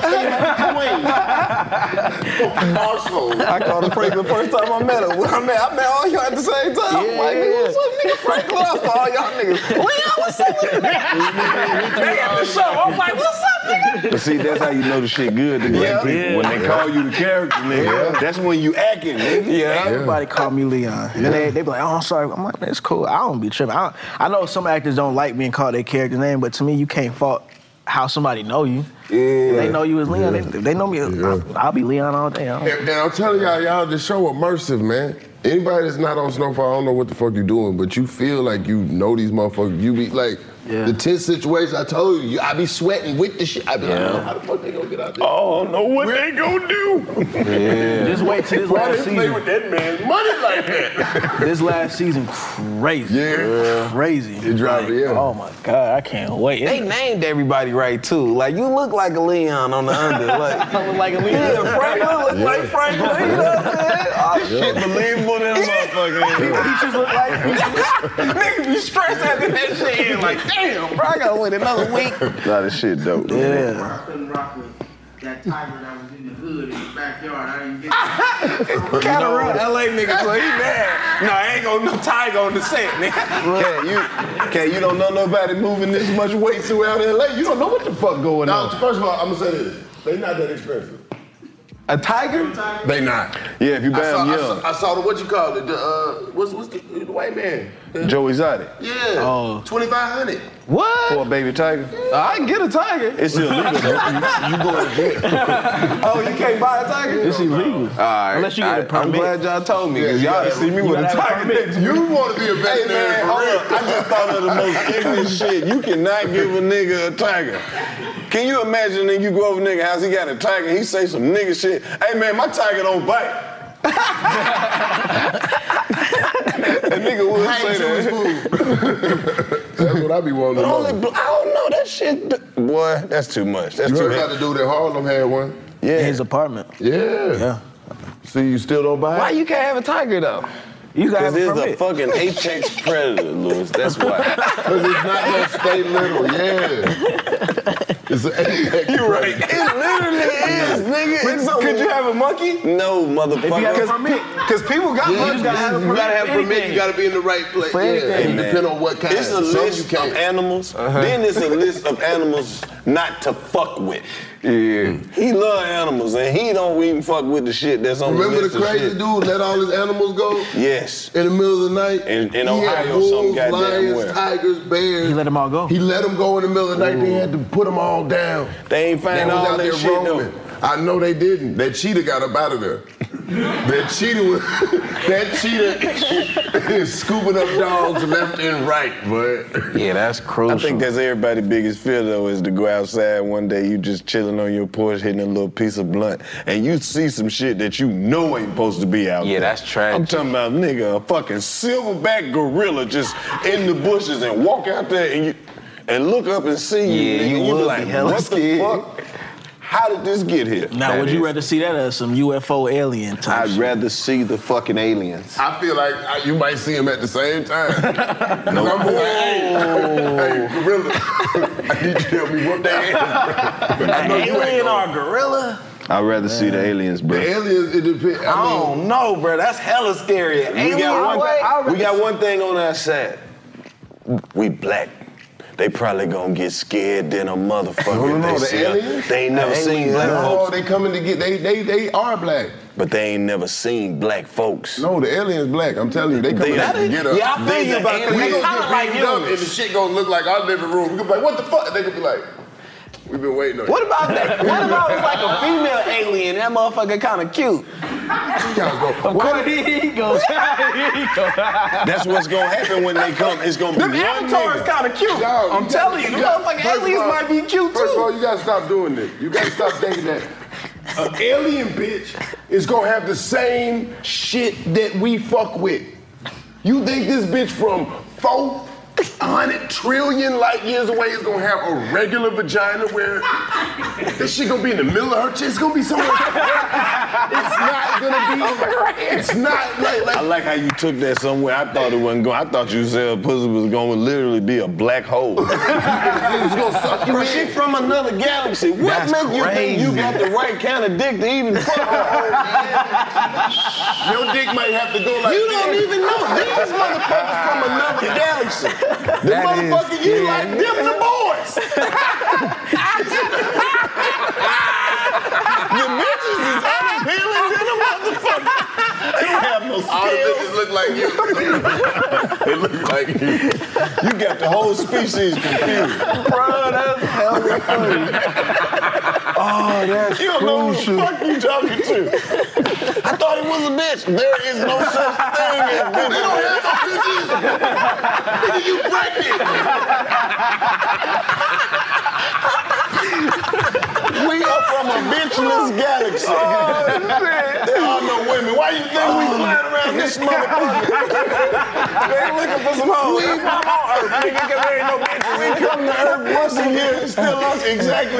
I called him Franklin the first time I met him. I met all y'all at the same time. I'm like, nigga, what's up, nigga? Franklin, I saw all y'all niggas. Leon, what's up with that? They at the show. I'm like, what's up, nigga? But see, that's how you know the shit good to black people. When they call you the character, nigga, that's when you acting, nigga. Yeah, everybody call me Leon. And they be like, oh, I'm sorry. I'm like, man, it's cool. I don't be tripping. I know some actors don't like being called their character name, but to me, you can't fault how somebody know you. Yeah. They know you as Leon. They know me. I'll be Leon all day. And I'm telling y'all, the show immersive, man. Anybody that's not on Snowfall, I don't know what the fuck you doing, but you feel like you know these motherfuckers. You be like, the tense situation, I told you, I be sweating with the shit. I be like, oh, how the fuck they gonna get out there? Oh, know what they gonna do. Just wait till this last season. Play with that man's money like that. This last season, crazy. Yeah. Crazy. It dropped, Oh my God, I can't wait. They named everybody right too. Like you look like a Leon on the under. Like I look like a Leon. Yeah, Franklin look like Franklin. You know what I'm saying? Oh, Shit believable than a motherfucker. Peaches look like Niggas be stressed after that shit. Like, damn, bro, I gotta wait another week. Nah, this shit dope. Yeah. I couldn't rock with that tiger that was in the hood in the backyard. I didn't get Kind of run LA nigga, so he mad. No, I ain't gonna no tiger on the set, nigga. You don't know nobody moving this much weight throughout LA. You don't know what the fuck going Now, on. first of all, I'm gonna say this. They not that expensive. A tiger? They not. Yeah, if you buy them young. I saw the, what you call it, what's the white man? Joe Exotic. Yeah. Oh. 2,500. What? For a baby tiger. I can get a tiger. It's illegal. You going to jail. Oh, you can't buy a tiger? It's illegal. All right. Unless you get a permit. I'm glad y'all told me, because y'all see me with a tiger. You want to be a veterinarian Hey, man, hold up. I just thought of the most ignorant shit. You cannot give a nigga a tiger. Can you imagine that you go over a nigga house, he got a tiger, he say some nigga shit. Hey man, my tiger don't bite. That nigga would say that. That's what I be wanting to know. I don't know that shit. Boy, that's too much. That's You too heard about the dude in Harlem had one? Yeah. His apartment. Yeah. See, you still don't buy it? Why you can't have a tiger, though? You got Because it's a fucking apex predator, Louis. That's why. Because it's not no state little, It's an apex. You're right. It literally is, nigga. Could you have a monkey? No, motherfucker. If you have a permit. Because people got monkeys. You gotta have a permit. You gotta be in the right place. anything. And depend on what kind. It's a list of animals. Then it's a list of animals not to fuck with. Yeah. He love animals, and he don't even fuck with the shit that's on the Remember list the of crazy shit. dude let all his animals go? Yes. In the middle of the night? In He Ohio, had some wolves, goddamn lions, where. tigers, bears. He let them all go. He let them go in the middle of the night. They had to put them all down. They ain't They find was all out that there shit roaming. though. I know they didn't. That cheetah got up out of there. That cheetah is scooping up dogs left and right, but Yeah, that's crucial. I think that's everybody's biggest fear though, is to go outside one day, you just chilling on your porch, hitting a little piece of blunt, and you see some shit that you know ain't supposed to be out there. Yeah, that's tragic. I'm talking about, nigga, a fucking silverback gorilla just in the bushes and walk out there and look up and see you. Yeah, nigga. you be would like, be hella what scared. the fuck? How did this get here? Now, would you rather see that or some UFO alien type I'd shit? rather see the fucking aliens. I feel like you might see them at the same time. No. I'm like, hey, gorilla, I need you to help me whoop that ass. An alien or a gorilla? I'd rather see the aliens, bro. The aliens, it depends. I don't know, bro. That's hella scary. We got one thing on our side. We black. they probably gonna get scared than a motherfucker. No, They the see aliens? they ain't never seen black folks. they coming to get, they are black. But they ain't never seen black folks. No, the aliens black. I'm telling you, they coming to get us. Yeah, I feel you about that. We They gonna kinda get like beaten up, you. and the shit gonna look like our living room. We gonna be like, what the fuck? And they gonna be like, we've been waiting on you. What about that? What about it's like a female alien? That motherfucker kind of cute. Of course, here he goes. That's what's gonna happen when they come. It's gonna be Them one avatars nigga. kind of cute. I'm telling you, the motherfucking aliens might be cute First of too. all, you gotta stop doing this. You gotta stop thinking that an alien bitch is gonna have the same shit that we fuck with. You think this bitch from 400 trillion light years away is gonna have a regular vagina where this shit gonna be in the middle of her chest? It's gonna be somewhere. It's not gonna be. It's not like. I like how you took that somewhere. I thought it wasn't going. I thought you said pussy was going to literally be a black hole. It's gonna suck you Bro, in. she from another galaxy. What makes you think you got the right kind of dick to even fuck her? Your dick might have to go like You don't this. even know. These motherfuckers from another galaxy. The motherfucker you like them the boys. The bitches is unappealing than a motherfucker. They don't have no skills. All the bitches look like you. They look like you. You got the whole species confused. Bro, that's hella funny. Oh, that's you don't know who the fuck you talking to. I thought it was a bitch. There is no such thing as bitch. They don't have no bitches. Nigga, you pregnant. We are from a bitchless galaxy. There are no women. Why you think we flying around this motherfucker? They looking for some hoes. We from on Earth, nigga, because there ain't no bitches. We come to Earth once a year and still us exactly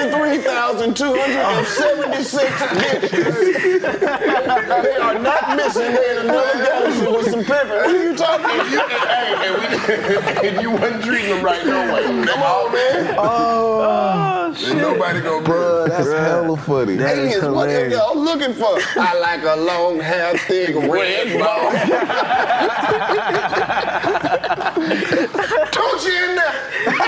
23,276 bitches. They are not missing. They're in another galaxy with some pimping. What are you talking about? If you wasn't treating them right, no way. Come on, man. Oh, shit. Ain't nobody gonna be. Bro, that's hella funny. That is Aliens, what are hilarious. y'all looking for? I like a long hair, thick, red ball. Don't you in there?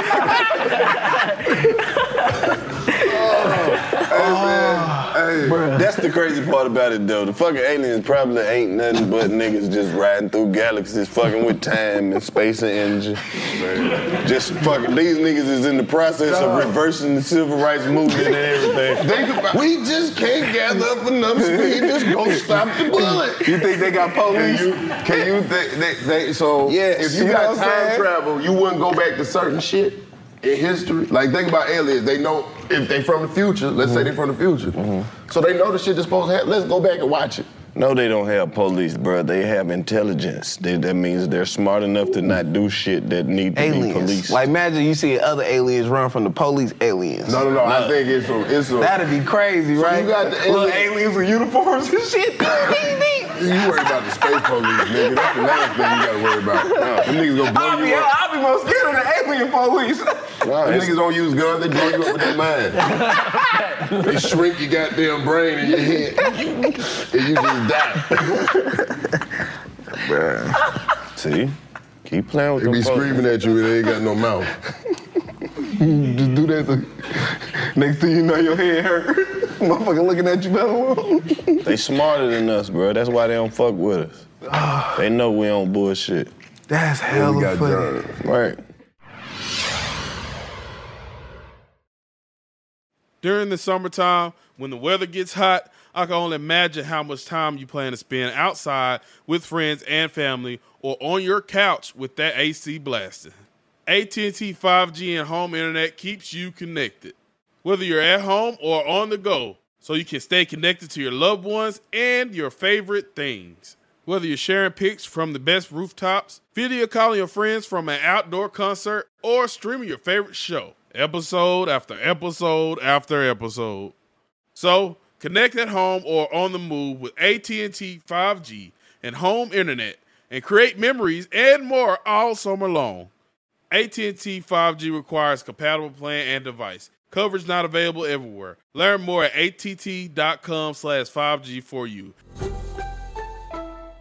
That's the crazy part about it, though. The fucking aliens probably ain't nothing but niggas just riding through galaxies, fucking with time and space and energy. Just fucking, these niggas is in the process of reversing the civil rights movement and everything. We just can't gather up enough speed. Just go stop the bullet. You think they got police? Can you think so? Yes. If you You got know what I'm time saying? travel, you wouldn't go back to certain shit in history. Like think about aliens. They know if they from the future. Let's say they from the future. So they know the shit that's supposed to happen. Let's go back and watch it. No, they don't have police, bro. They have intelligence. That means they're smart enough to not do shit that need to be policed. Like imagine you see other aliens run from the police aliens. No. I think it's a. That'd be crazy, So right? you got the little aliens with uniforms and shit. You worry about the space police, nigga. That's the last thing you gotta worry about. Them niggas gonna blow you up. I'll be more scared of the alien police. Them niggas don't use guns, they blow you up with their mind. They shrink your goddamn brain in your head. And you just die. See? Keep playing with They be them folks. screaming at you and they ain't got no mouth. Just do that. Next thing you know, your head hurt. Motherfucker looking at you better. They smarter than us, bro. That's why they don't fuck with us. They know we on bullshit. That's hella funny. Right. During the summertime, when the weather gets hot, I can only imagine how much time you plan to spend outside with friends and family or on your couch with that AC blasting. AT&T 5G and home internet keeps you connected, whether you're at home or on the go, so you can stay connected to your loved ones and your favorite things. Whether you're sharing pics from the best rooftops, video calling your friends from an outdoor concert, or streaming your favorite show, episode after episode after episode. So, connect at home or on the move with AT&T 5G and home internet and create memories and more all summer long. AT&T 5G requires compatible plan and device. Coverage not available everywhere. Learn more at att.com/5G for you.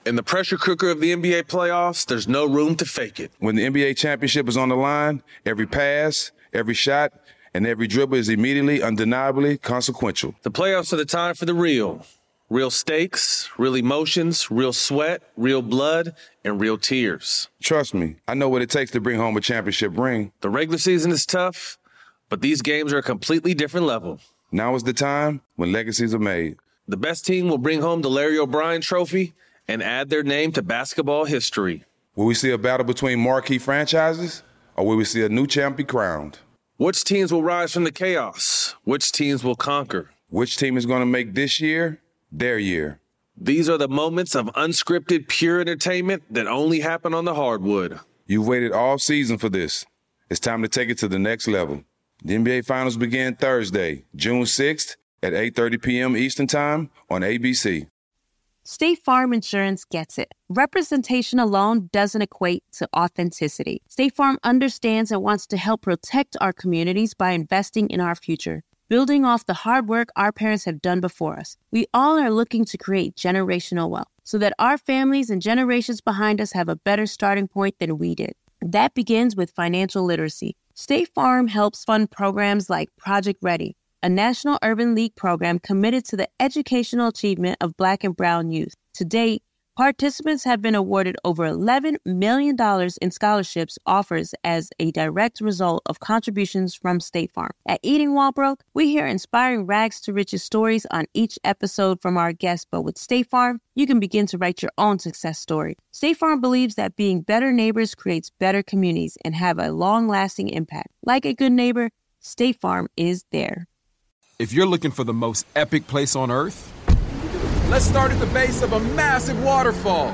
In the pressure cooker of the NBA playoffs, there's no room to fake it. When the NBA championship is on the line, every pass, every shot, and every dribble is immediately, undeniably consequential. The playoffs are the time for the real. Real stakes, real emotions, real sweat, real blood, and real tears. Trust me, I know what it takes to bring home a championship ring. The regular season is tough, but these games are a completely different level. Now is the time when legacies are made. The best team will bring home the Larry O'Brien Trophy and add their name to basketball history. Will we see a battle between marquee franchises, or will we see a new champ be crowned? Which teams will rise from the chaos? Which teams will conquer? Which team is going to make this year their year? These are the moments of unscripted, pure entertainment that only happen on the hardwood. You've waited all season for this. It's time to take it to the next level. The NBA Finals begin Thursday, June 6th at 8:30 p.m. Eastern Time on ABC. State Farm Insurance gets it. Representation alone doesn't equate to authenticity. State Farm understands and wants to help protect our communities by investing in our future, building off the hard work our parents have done before us. We all are looking to create generational wealth so that our families and generations behind us have a better starting point than we did. That begins with financial literacy. State Farm helps fund programs like Project Ready, a National Urban League program committed to the educational achievement of Black and Brown youth. To date, participants have been awarded over $11 million in scholarships offers as a direct result of contributions from State Farm. At Eating While Broke, we hear inspiring rags to riches stories on each episode from our guests, but with State Farm, you can begin to write your own success story. State Farm believes that being better neighbors creates better communities and have a long-lasting impact. Like a good neighbor, State Farm is there. If you're looking for the most epic place on Earth, let's start at the base of a massive waterfall.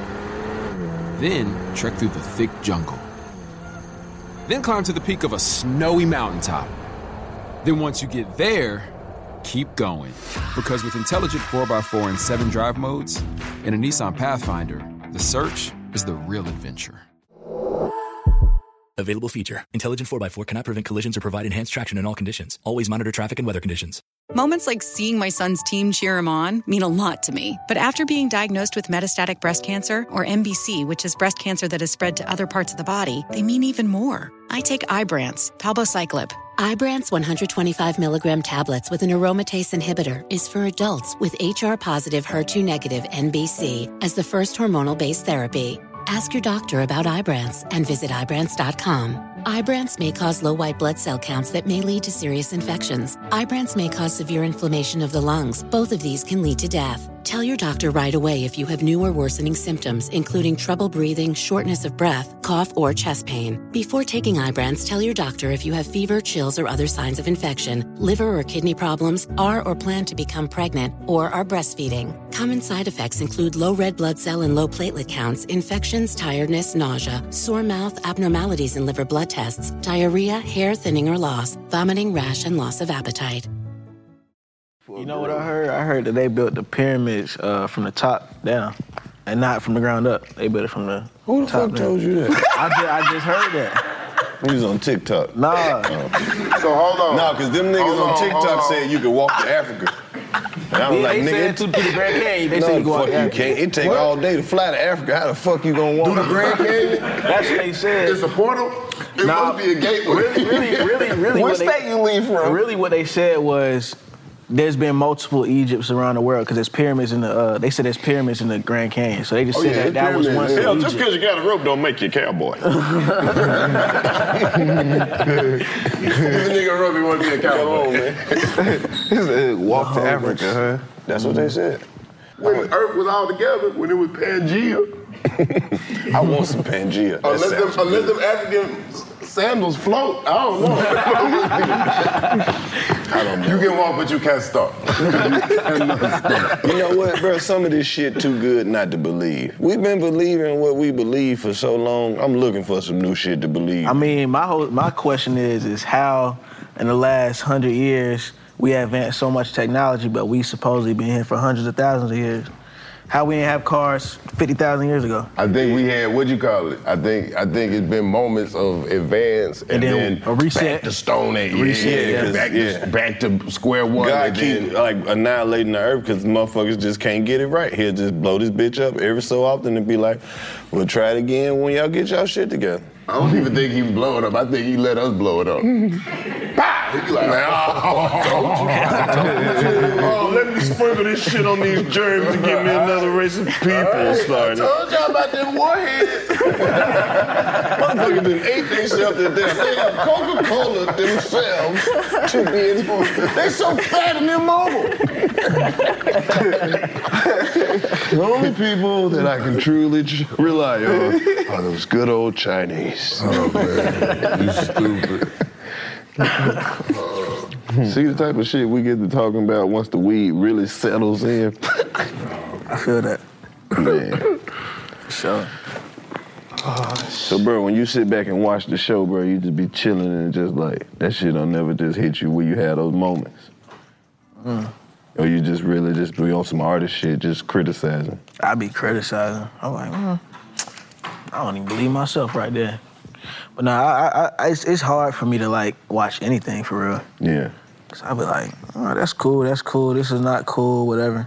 Then trek through the thick jungle. Then climb to the peak of a snowy mountaintop. Then once you get there, keep going. Because with intelligent 4x4 and 7 drive modes and a Nissan Pathfinder, the search is the real adventure. Available feature. Intelligent 4x4 cannot prevent collisions or provide enhanced traction in all conditions. Always monitor traffic and weather conditions. Moments like seeing my son's team cheer him on mean a lot to me. But after being diagnosed with metastatic breast cancer, or MBC, which is breast cancer that has spread to other parts of the body, they mean even more. I take Ibrance, palbociclib. Ibrance 125 milligram tablets with an aromatase inhibitor is for adults with HR-positive, HER2-negative NBC as the first hormonal-based therapy. Ask your doctor about Ibrance and visit Ibrance.com. Ibrance may cause low white blood cell counts that may lead to serious infections. Ibrance may cause severe inflammation of the lungs. Both of these can lead to death. Tell your doctor right away if you have new or worsening symptoms, including trouble breathing, shortness of breath, cough, or chest pain. Before taking Ibrance, tell your doctor if you have fever, chills, or other signs of infection, liver or kidney problems, are or plan to become pregnant, or are breastfeeding. Common side effects include low red blood cell and low platelet counts, infections, tiredness, nausea, sore mouth, abnormalities in liver blood tests, diarrhea, hair thinning or loss, vomiting, rash, and loss of appetite. You know what I heard? I heard that they built the pyramids from the top down and not from the ground up. They built it from the Who the top fuck told you that? I just heard that. You was on TikTok. Nah. So hold on. Nah, because them niggas on TikTok said you could walk to Africa. And I was like, they nigga, said to the Grand Canyon. They said you go out fuck there. you can't. It take all day to fly to Africa. How the fuck you gonna walk? Do the Grand Canyon? That's what they said. It's a portal? It must be a gateway. Really. What state you leave from? Really, what they said was there's been multiple Egypts around the world because there's pyramids in the. They said there's pyramids in the Grand Canyon, so they just said that was one. Hell, just because you got a rope don't make you a cowboy. This nigga Ruby want to be a cowboy. He said, walk to Africa, huh? That's what they said. When the Earth was all together, when it was Pangea. I want some Pangea. Unless them African sandals float, I don't know. I don't know. You can walk, but you can't stop. You know what, bro? Some of this shit too good not to believe. We've been believing what we believe for so long. I'm looking for some new shit to believe. I mean, my question is how in the last 100 years we advanced so much technology, but we supposedly been here for hundreds of thousands of years. How we didn't have cars 50,000 years ago. I think we had, what'd you call it? I think it's been moments of advance and then a reset. Back to Stone Age. Back to square one. God keep annihilating the earth because motherfuckers just can't get it right. He'll just blow this bitch up every so often and be like, we'll try it again when y'all get y'all shit together. I don't even think he blow it up. I think he let us blow it up. Pow! He be like, oh, let me sprinkle this shit on these germs to get me another race of people started. I told y'all about them warheads. Motherfuckers done ate themselves to death. They have Coca-Cola themselves to be informed. They so fat and immobile. The only people that I can truly rely on are those good old Chinese. Oh, man. You stupid. See the type of shit we get to talking about once the weed really settles in? I feel that. Man. For sure. So, bro, when you sit back and watch the show, bro, you just be chilling and just like, that shit don't never just hit you where you had those moments. Or you just really just be on some artist shit, just criticizing. I be criticizing. I'm like, I don't even believe myself right there. But no, it's hard for me to like watch anything for real. Yeah. Cause I be like, oh, that's cool, this is not cool, whatever.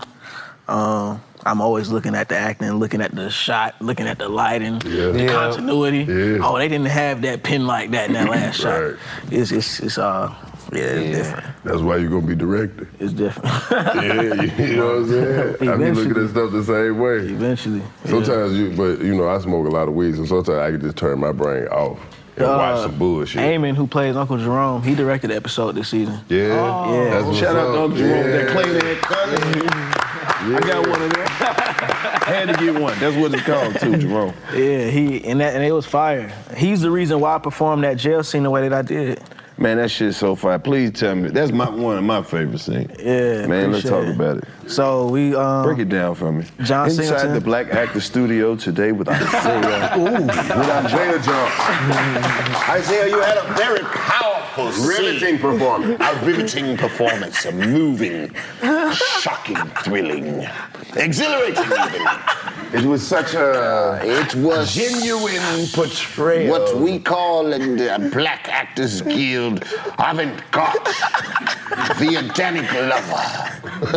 I'm always looking at the acting, looking at the shot, looking at the lighting, the continuity. Yeah. Oh, they didn't have that pin like that in that last shot. It's different. That's why you're gonna be director. It's different. You know what I'm saying? I be looking at stuff the same way. Eventually. Sometimes I smoke a lot of weed, so sometimes I can just turn my brain off and watch some bullshit. Eamon, who plays Uncle Jerome, he directed the episode this season. Yeah. That's what's Shout out to Uncle Jerome, that Clayton Yeah. I got one of them. Had to get one. That's what it's called too, Jerome. Yeah, and it was fire. He's the reason why I performed that jail scene the way that I did. Man, that shit's so fire. Please tell me. That's one of my favorite scenes. Yeah, man, let's talk about it. So we break it down for me. John Inside Singleton. the Black Actor Studio today with Isaiah. With Isaiah Johnson. Isaiah, you had a very powerful Riveting performance. A riveting performance, a moving, shocking, thrilling, exhilarating even. It was such a genuine portrayal. What we call in the Black Actors Guild avant-garde, the Adamic lover.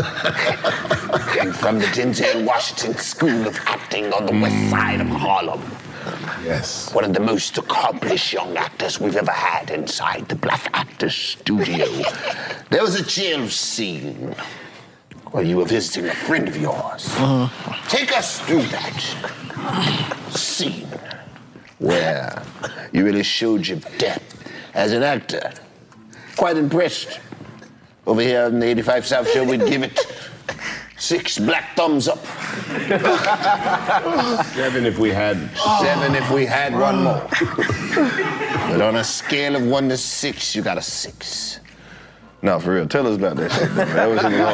From the Denzel Washington School of Acting on the west side of Harlem. Yes. One of the most accomplished young actors we've ever had inside the Black Actors Studio. There was a jail scene where you were visiting a friend of yours. Take us through that scene where you really showed your depth as an actor. Quite impressed. Over here on the 85 South Show, we'd give it 6 black thumbs up. 7 if we had. 7 if we had one more. But on a scale of 1 to 6, you got a 6. No, for real. Tell us about that shit. That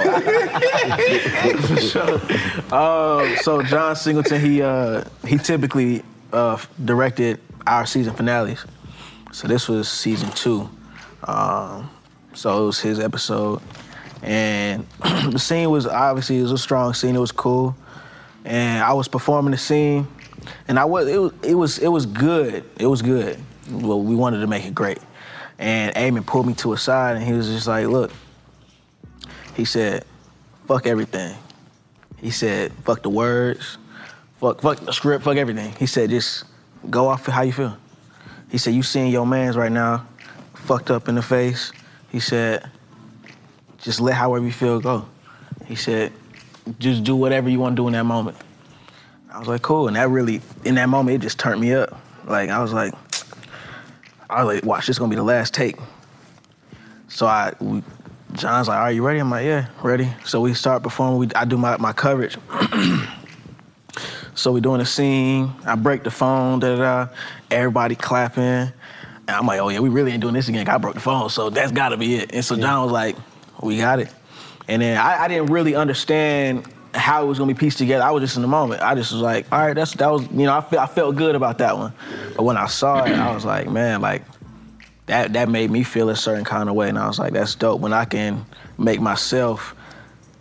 was in So John Singleton, he typically directed our season finales. So this was season 2. So it was his episode. And the scene was obviously a strong scene. It was cool. And I was performing the scene, and it was good. It was good. Well, we wanted to make it great. And Eamon pulled me to a side, and he was just like, look, he said, fuck everything. He said, fuck the words, fuck the script, fuck everything. He said, just go off how you feel. He said, you seeing your mans right now, fucked up in the face. He said, just let however you feel go. He said, just do whatever you want to do in that moment. I was like, cool. And that really, in that moment, it just turned me up. Like, I was like, watch, this is gonna be the last take. So John's like, are you ready? I'm like, yeah, ready. So we start performing. I do my coverage. So we're doing a scene. I break the phone, everybody clapping. And I'm like, oh yeah, we really ain't doing this again. I broke the phone, so that's gotta be it. And so John was like, we got it. And then I didn't really understand how it was gonna be pieced together. I was just in the moment. I just was like, all right, that was, I felt good about that one. But when I saw it, I was like, man, like, that made me feel a certain kind of way. And I was like, that's dope. When I can make myself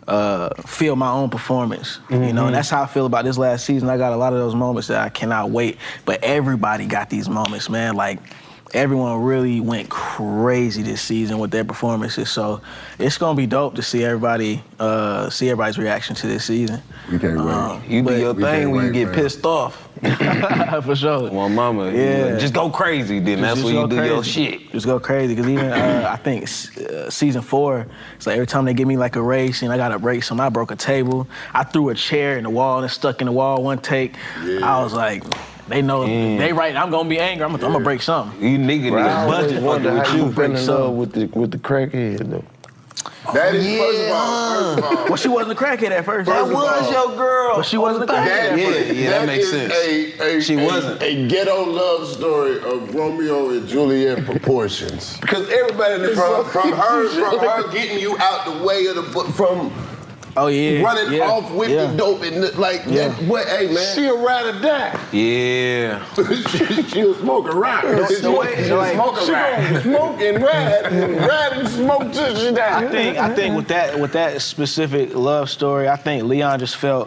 feel my own performance. You know, and that's how I feel about this last season. I got a lot of those moments that I cannot wait. But everybody got these moments, man. Like, everyone really went crazy this season with their performances. So it's gonna be dope to see everybody, see everybody's reaction to this season. We can't wait. You do your thing when you get pissed off. For sure. Well, mama, Yeah. just go crazy then. That's when you do your shit. Just go crazy, because even I think season 4, it's like every time they give me like a race and I got to break something, I broke a table. I threw a chair in the wall and it stuck in the wall one take. I was like, they know, they right, I'm gonna be angry, I'm gonna break something. You nigga budget wonder fucking how with you. you fell in love with the crackhead though. That is, first of all. Well, she wasn't a crackhead at first. That was your girl. But she wasn't a crackhead. That makes sense. She wasn't. A ghetto love story of Romeo and Juliet proportions. Because everybody from her getting you out the way of from running off with the dope and like that. What? Hey man, she a ride or die. Yeah. she was smoking rock. She smoke and ride and smoke till she died. I think with that specific love story, I think Leon just felt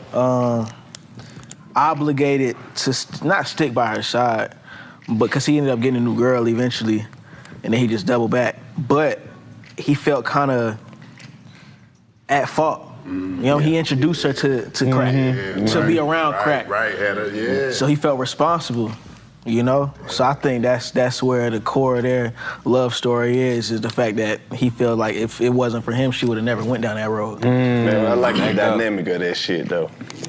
obligated to not stick by her side, but because he ended up getting a new girl eventually, and then he just doubled back. But he felt kind of at fault. You know, he introduced her to crack, to be around crack. Right, had her, So he felt responsible, you know? So I think that's where the core of their love story is the fact that he felt like if it wasn't for him, she would have never went down that road. Man, I like the dynamic of that shit, though.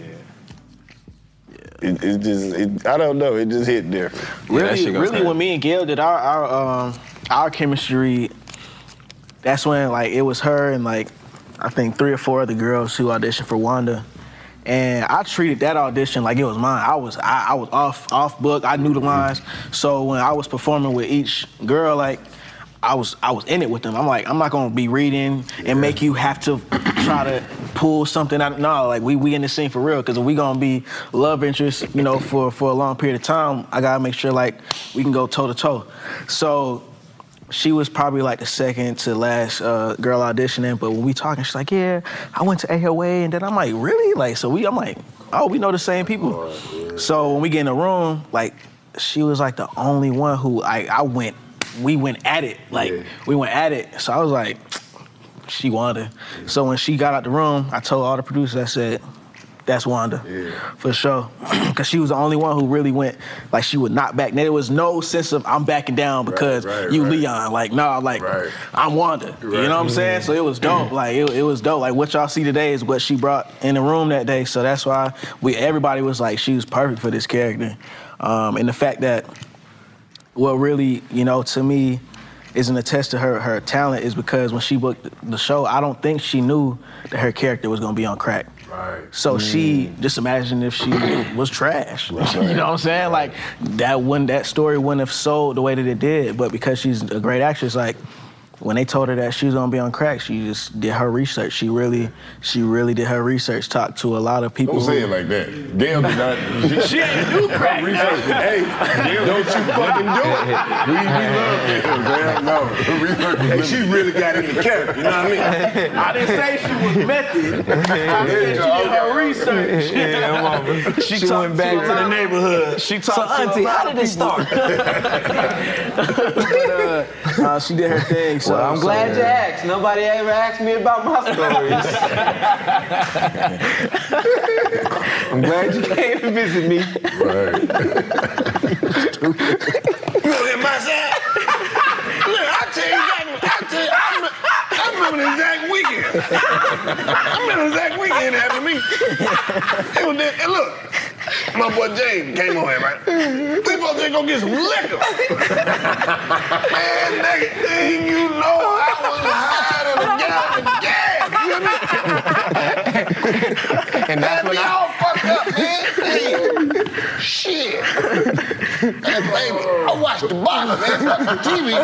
It just, I don't know, it just hit different. Really, when me and Gail did our chemistry, that's when, like, it was her and, like, I think 3 or 4 other girls who auditioned for Wanda, and I treated that audition like it was mine. I was off book. I knew the lines, so when I was performing with each girl, like I was in it with them. I'm like, I'm not gonna be reading and make you have to try to pull something out. No, like we in this scene for real, because if we gonna be love interests, you know, for a long period of time, I gotta make sure like we can go toe to toe. So she was probably like the second to last girl auditioning, but when we talking, she's like, yeah, I went to AOA, and then I'm like, really? Like, so I'm like, oh, we know the same people. So when we get in the room, like, she was like the only one who we went at it. We went at it. So I was like, she Wanda. So when she got out the room, I told all the producers, I said, that's Wanda, for sure. Because she was the only one who really went, like, she would not back. There was no sense of, I'm backing down because Leon. Like, no, like, I'm Wanda. You know what I'm saying? So it was dope. Like, it was dope. Like, what y'all see today is what she brought in the room that day. So that's why everybody was like, she was perfect for this character. And the fact that what really, you know, to me, isn't a test to her talent is because when she booked the show, I don't think she knew that her character was going to be on crack. So she, just imagine if she was trash. You know what I'm saying? Like, that story wouldn't have sold the way that it did. But because she's a great actress, like, when they told her that she was gonna be on crack, she just did her research. She really did her research, talked to a lot of people. Don't say it like that. Gail did not. She ain't do crack. Hey, don't you fucking do it. We love Gail. No, she really got in the character. You know what I mean? I didn't say she was method. I said she did her research. Yeah, mama. She went back to the neighborhood. She talked to Auntie, how did it start? But, she did her thing. So, I'm glad you asked. Nobody ever asked me about my stories. I'm glad you came to visit me. Right. You know that my side? Look, I remember the exact weekend. It happened to me. It was that, and look, my boy James came on here, right? We supposed to go get some liquor. Man, next thing you know, I was high than a gallon of gas. You know? And that's when all fucked up, man. Shit. And baby, I watched the bottom, man. Watched the TV.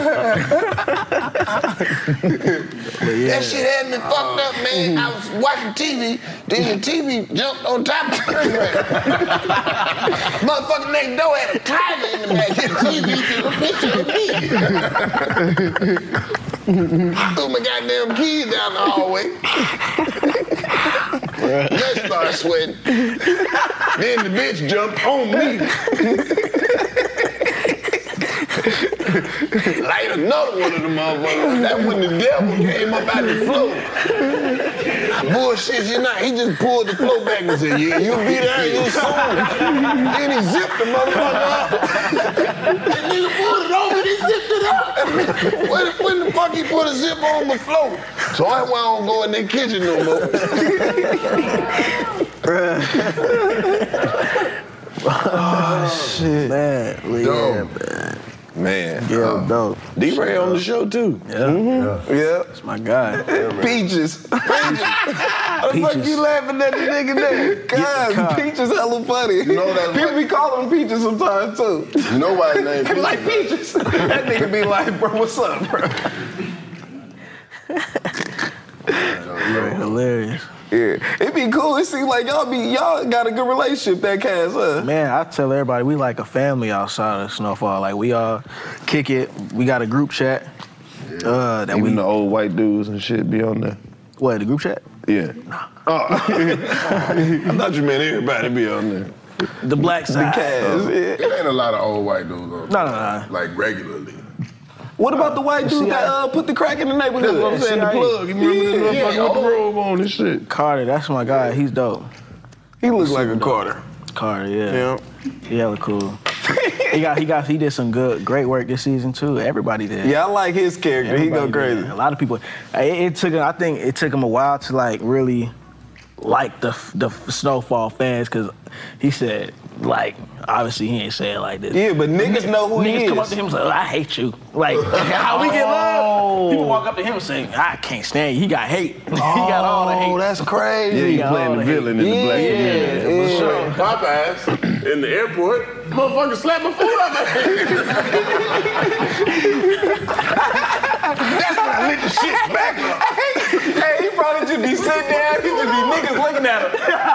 That shit had me fucked up, man. I was watching TV, then the TV jumped on top of the motherfucker next door had a tiger in the back. The TV took a picture of me. I threw my goddamn keys down the hallway. They start sweating. Then the bitch jumped on me. Light another one of them motherfuckers. That's when the devil came up out the floor. Bullshit, you not. He just pulled the floor back and said, yeah, you'll be there you soon. Then he zipped the motherfucker up. The nigga pulled it over and he zipped it up. When the fuck he put a zip on the floor? So that's why I don't go in their kitchen no more. Oh, shit. Man, yeah, man. Yeah, dope. D-Ray on the show, too. Yeah. Yeah. That's my guy. Peaches. How the fuck you laughing at the nigga there? God, Peaches hella funny. You know that people be calling him Peaches sometimes, too. You know why his name Peaches? Like Peaches. That nigga be like, bro, what's up, bro? Hilarious. Yeah, it be cool. It seems like y'all got a good relationship, that cast, huh? Man, I tell everybody we like a family outside of Snowfall. Like we all kick it. We got a group chat. That Even the old white dudes and shit be on there. What, the group chat? Yeah. Oh. I thought you meant everybody be on there. The black side. The cast. It ain't a lot of old white dudes on there. No. Like regularly. What about the white dude that put the crack in the neighborhood? That's what I'm saying, the plug. You remember this motherfucker with the robe on and shit? Carter, that's my guy. He's dope. He looks like a Carter. Carter, yeah. He hella cool. He did some great work this season too. Everybody did. Yeah, I like his character. He go crazy. A lot of people. I think it took him a while to like really like the Snowfall fans, because he said, like, obviously he ain't saying like this. Yeah, but niggas know who he is. Niggas come up to him and say, I hate you. Like, how we get love? People walk up to him and say, I can't stand you. He got hate. He got all the hate. Oh, that's crazy. Yeah, he playing the villain in the black community. For sure. Popeyes in the airport, motherfucker slapped my food up. That's when I lit the shit back up. Hey, he probably just be sitting there. He just be niggas looking at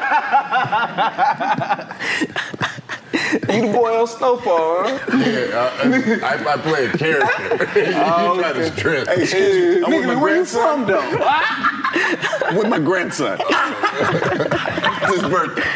him. You the boy on Snowfall, huh? Yeah, I play a character. You try to stress. Hey, excuse me. I'm with my Nigga, where you from, though? with my grandson. It's his birthday.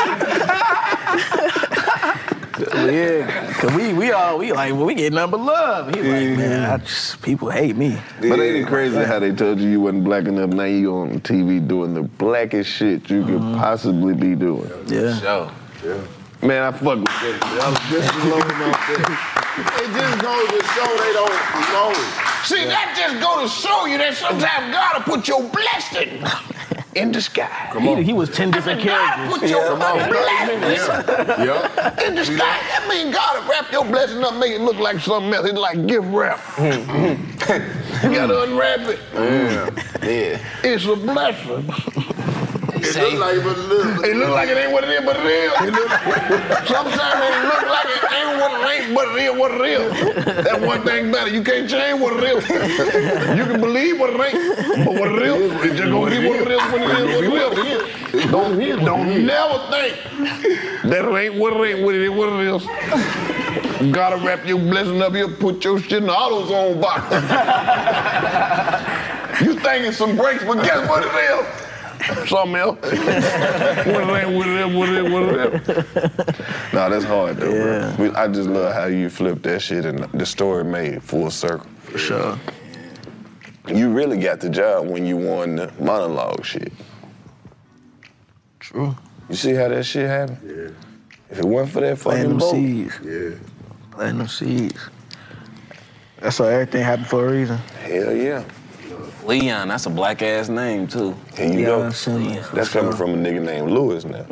Yeah, cause we get nothing but love. He's like, man, people hate me. But ain't it crazy how they told you wasn't black enough? Now you on TV doing the blackest shit you could possibly be doing. Yeah. Show. Yeah. Man, I fuck with that. I was just alone out there. It just goes to show they don't know. See, that just go to show you that sometimes God will put your blessing in disguise. Come on. He was 10 different characters. God put your blessing in disguise. That means God will wrap your blessing up, make it look like something else. It's like gift wrap. You gotta unwrap it. Yeah. It's a blessing. It look like it, but it look. It look like it ain't what it is, but it is. Sometimes it look like it ain't what it ain't, but it is what it is. That's one thing better. You can't change what it is. You can believe what it ain't, but what it is, it's just gonna be what it is when it is what it is. Don't never think that it ain't what it ain't, what it is, what it is. You gotta wrap your blessing up here, put your shit in the AutoZone box. You thinking some brakes, but guess what it is? Something else. What it is. Nah, that's hard though, bro. I just love how you flip that shit and the story made full circle. For sure. You really got the job when you won the monologue shit. True. You see how that shit happened? Yeah. If it wasn't for that fucking boat. Seeds. Yeah. Planting them seeds. That's why everything happened for a reason. Hell yeah. Leon, that's a black ass name too. Here you go. That's coming from a nigga named Lewis now.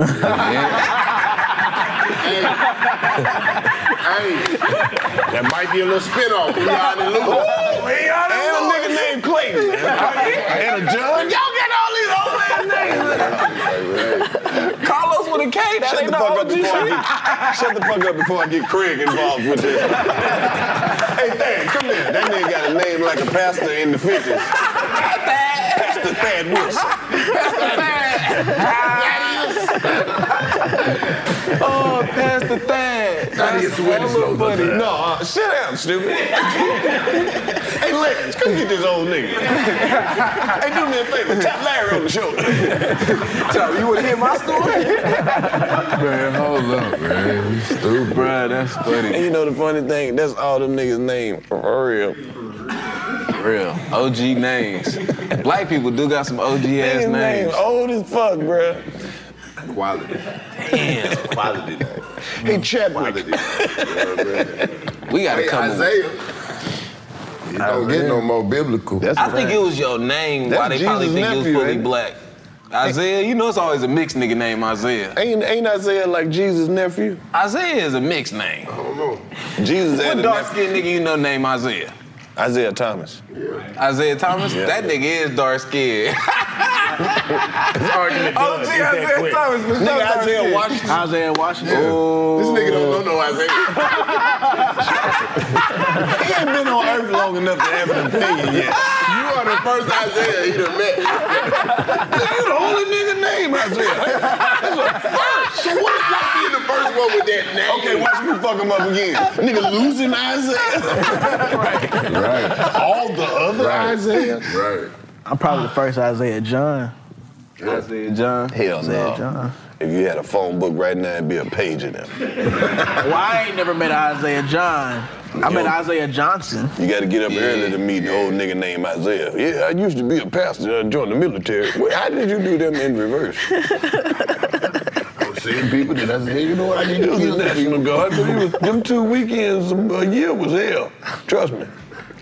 Hey, that might be a little spin-off. Leon and Lewis. And a nigga named Clayton. And a John. Y'all get all these old ass names. Carlos with a K, that ain't no OG shit. Shut the fuck up before I get Craig involved with this. Hey, Thad, come here. That nigga got a name like a pastor in the 50s. Pastor Thad Wilson. Pastor Thad. Oh, Pastor Thad. thought he had sweaty slow funny. No, sit down, stupid. Hey, Lance, come get this old nigga. Hey, do me a favor, tap Larry on the shoulder. So, you would hear my story? Man, hold up, man. You stupid. Bruh, that's funny. And you know the funny thing? That's all them niggas' name for real. Real. OG names. Black people do got some OG ass names. Old as fuck, bruh. Quality. Damn. Quality name. Hey, Chadwick. We gotta come Isaiah. You don't get no more biblical. I think it was your name why they probably think you was fully black. Isaiah, you know it's always a mixed nigga named Isaiah. Ain't Isaiah like Jesus' nephew? Isaiah is a mixed name. I don't know. Jesus What had dark-skinned nigga you know named Isaiah? Isaiah Thomas. Isaiah Thomas? Yeah. That nigga is dark-skinned. Oh, gee, Isaiah Thomas. Nigga, Isaiah Washington. Isaiah Washington. This nigga don't know no Isaiah. He ain't been on earth long enough to have an opinion yet. You are the first Isaiah he done met. You the only nigga named Isaiah. That's a first. So what is like being the first one with that name? Okay, watch me fuck him up again. Nigga losing Isaiah. Right. All the other Isaiah. Right. I'm probably the first Isaiah John. Isaiah John? Hell Isaiah no. John. If you had a phone book right now, it'd be a page of them. Well, I ain't never met Isaiah John. I met Isaiah Johnson. You got to get up early to meet the old nigga named Isaiah. Yeah, I used to be a pastor. I joined the military. Well, how did you do them in reverse? I'm seeing people that I say, you know what I need It to was do? the National Guard, but them 2 weekends a year was hell. Trust me.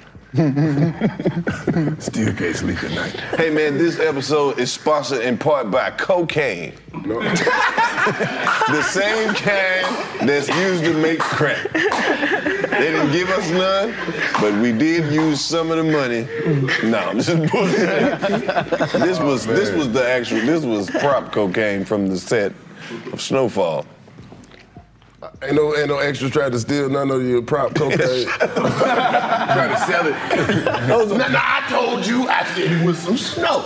Still can't sleep at night. Hey man, this episode is sponsored in part by cocaine. No. The same kind that's used to make crack. They didn't give us none, but we did use some of the money. No, I'm just bullshit. This was prop cocaine from the set of Snowfall. Ain't no extra trying to steal none of your prop cocaine. Trying to sell it. No, I told you, I said it was some snow.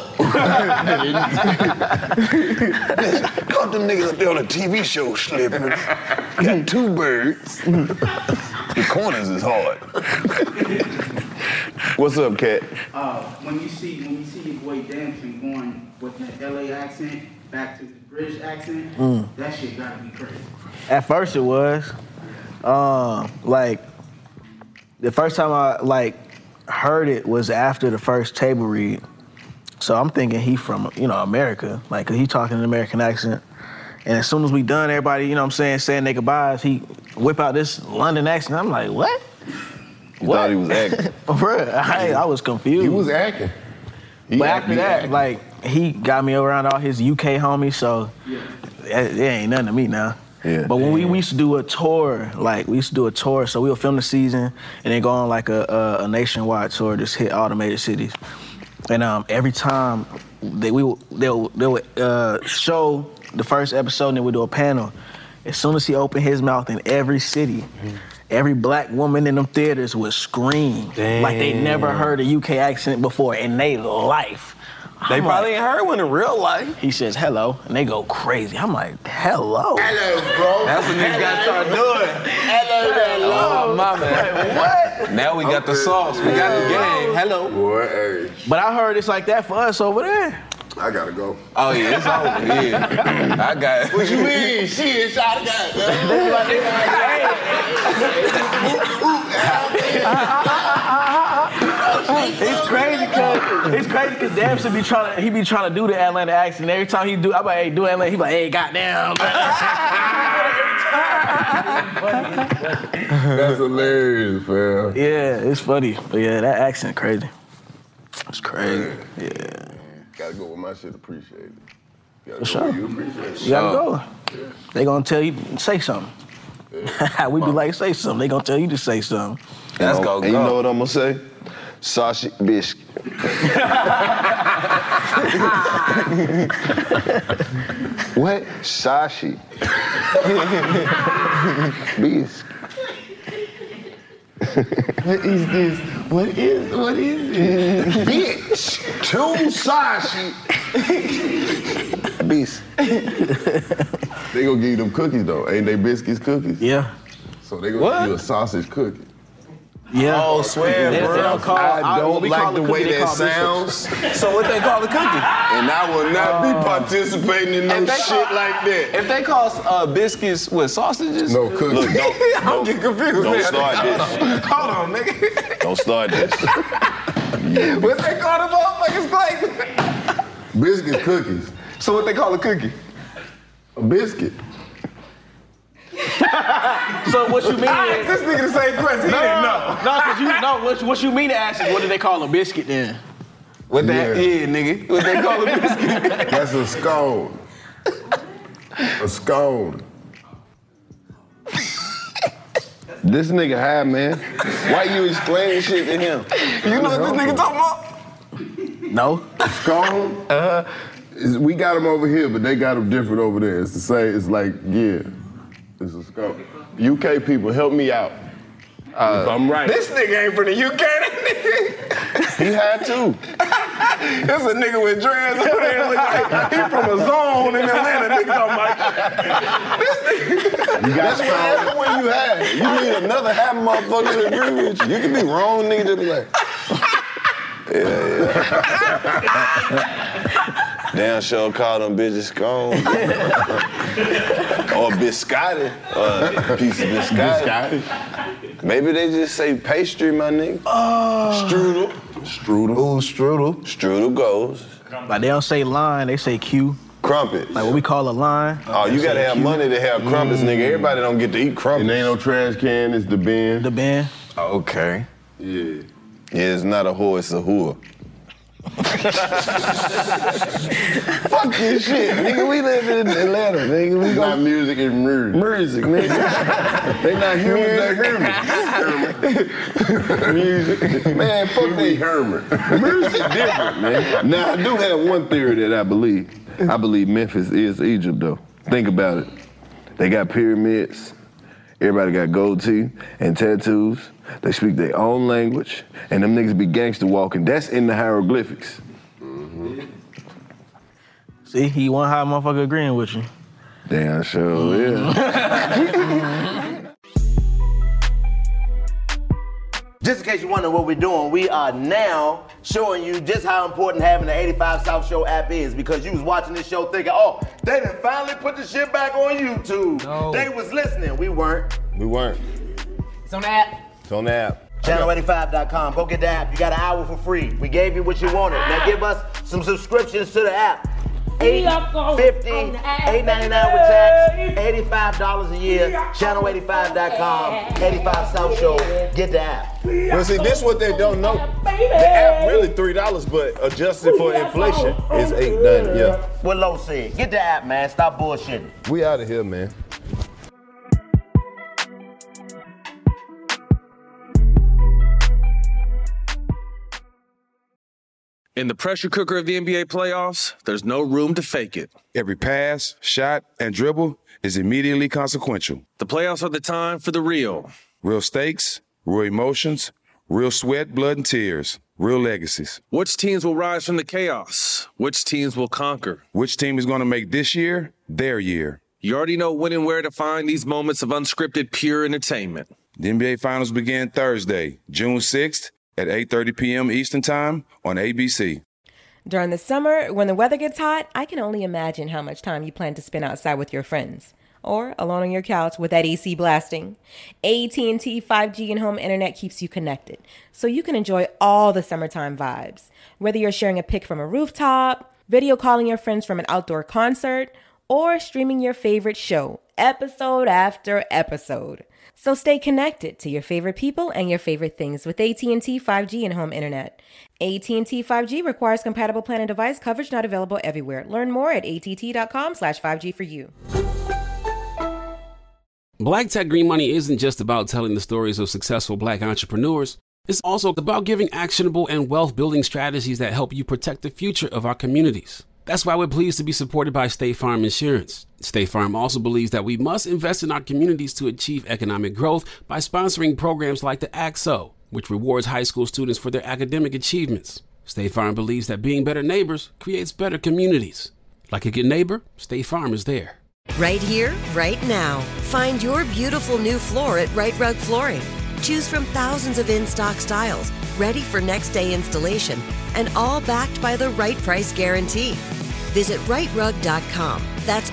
Listen, caught them niggas up there on a TV show slipping. Got 2 birds. The corners is hard. What's up, Cat? When you see your boy Damson going with that LA accent back to the British accent, that shit gotta be crazy. At first it was. Like, the first time I, heard it was after the first table read. So I'm thinking he from, America. Like, 'cause he talking an American accent. And as soon as we done, everybody, saying their goodbyes, he whip out this London accent. I'm like, what? You thought he was acting? Bruh, I was confused. He was acting. But after that, he got me around all his UK homies, so it ain't nothing to me now. Yeah. But when we used to do a tour, so we would film the season and then go on a nationwide tour, just hit all the major cities. And every time they would show the first episode and then we'd do a panel, as soon as he opened his mouth in every city, every black woman in them theaters would scream like they never heard a UK accent before in their life. They probably ain't heard one in real life. He says hello, and they go crazy. I'm like, hello? Hello, bro. That's what niggas gotta start doing. Hello. Oh, my man. What? Now we got the sauce. We got the game. Hello. Boy, hey. But I heard it's like that for us over there. I gotta go. Oh, yeah, it's over. Yeah. I got it. What you mean? Shit, shot got It's crazy because Damson be trying to do the Atlanta accent. Every time he do, I'm like, hey, do Atlanta. He like, hey, goddamn. That's hilarious, fam. Yeah, it's funny. But yeah, that accent crazy. It's crazy. Yeah. Gotta go with my shit appreciated. For sure. You appreciate it. You gotta go. Yeah. They gonna tell you, say something. Yeah. We be like, say something. They gonna tell you to say something. Let's go. And you know what I'm gonna say? Sausage biscuit. What? Sashi. Biscuit. What is this? What is this? Bitch. Two sashi. Biscuit. They gonna give you them cookies though. Ain't they biscuits cookies? Yeah. So they gonna do a sausage cookie. Yeah. Oh, swear, bro. I don't like the way that sounds. So what they call the cookie? And I will not be participating in no shit like that. If they call biscuits with sausages? No cookie. Look, I'm getting confused. Don't man. start this. Hold on, nigga. Don't start this. What they call the motherfuckers like? Biscuit cookies. So what they call a cookie? A biscuit. So what you mean is... This nigga the same question. He didn't know. No, because you know what you mean to ask is what do they call a biscuit then? What that is, nigga? What they call a biscuit? That's a scone. A scone. This nigga high, man. Why you explaining shit to him? You know what this nigga talking about? No. A scone? We got them over here, but they got them different over there. It's the same. It's like, yeah. It's a scone. UK people, help me out. If I'm right. This nigga ain't from the UK. He had to. There's a nigga with dreads over there. Look like he from a zone in Atlanta. Nigga talking about this nigga. That's what you had. You need another half motherfucker to agree with you. You can be wrong, nigga, just be like, yeah. Damn sure call them bitches scones. Or biscotti. Piece of biscotti. Maybe they just say pastry, my nigga. Strudel. Strudel. Ooh, strudel. Strudel goes. Like they don't say line, they say Q. Crumpets. Like what we call a line. Oh, you gotta have money to have crumpets, nigga. Everybody don't get to eat crumpets. And ain't no trash can, it's the bin. The bin. Okay. Yeah. Yeah, it's not a whore, it's a whore. Fuck this shit, nigga. We live in Atlanta, nigga. We Not music, it's music. Music, nigga. They not humans, they're music. Man, fuck they Herman. music different, man. Now, I do have one theory that I believe. I believe Memphis is Egypt, though. Think about it. They got pyramids. Everybody got gold teeth and tattoos. They speak their own language, and them niggas be gangster walking. That's in the hieroglyphics. Mm-hmm. See, he one high motherfucker agreeing with you. Damn sure, yeah. Just in case you're wondering what we're doing, we are now showing you just how important having the 85 South Show app is, because you was watching this show thinking, oh, they done finally put the shit back on YouTube. No. They was listening. We weren't. We weren't. It's on the app. It's on the app. Channel85.com. Go get the app. You got an hour for free. We gave you what you wanted. Now give us some subscriptions to the app. $8.50, $8.99 with tax, $85 a year. Channel85.com. 85 South Show. Get the app. Well, see, this is what they don't know. The app really $3, but adjusted for inflation is $8.90. Yeah. What Lo said. Get the app, man. Stop bullshitting. We out of here, man. In the pressure cooker of the NBA playoffs, there's no room to fake it. Every pass, shot, and dribble is immediately consequential. The playoffs are the time for the real. Real stakes, real emotions, real sweat, blood, and tears, real legacies. Which teams will rise from the chaos? Which teams will conquer? Which team is going to make this year their year? You already know when and where to find these moments of unscripted, pure entertainment. The NBA Finals begin Thursday, June 6th at 8:30 p.m. Eastern Time on ABC. During the summer, when the weather gets hot, I can only imagine how much time you plan to spend outside with your friends. Or alone on your couch with that AC blasting. AT&T 5G and home internet keeps you connected, so you can enjoy all the summertime vibes. Whether you're sharing a pic from a rooftop, video calling your friends from an outdoor concert, or streaming your favorite show, episode after episode. So stay connected to your favorite people and your favorite things with AT&T 5G and home internet. AT&T 5G requires compatible plan and device coverage, not available everywhere. Learn more at att.com/5G for you. Black Tech Green Money isn't just about telling the stories of successful Black entrepreneurs. It's also about giving actionable and wealth-building strategies that help you protect the future of our communities. That's why we're pleased to be supported by State Farm Insurance. State Farm also believes that we must invest in our communities to achieve economic growth by sponsoring programs like the ACT-SO, which rewards high school students for their academic achievements. State Farm believes that being better neighbors creates better communities. Like a good neighbor, State Farm is there. Right here, right now. Find your beautiful new floor at Right Rug Flooring. Choose from thousands of in-stock styles, ready for next day installation, and all backed by the right price guarantee. Visit rightrug.com. That's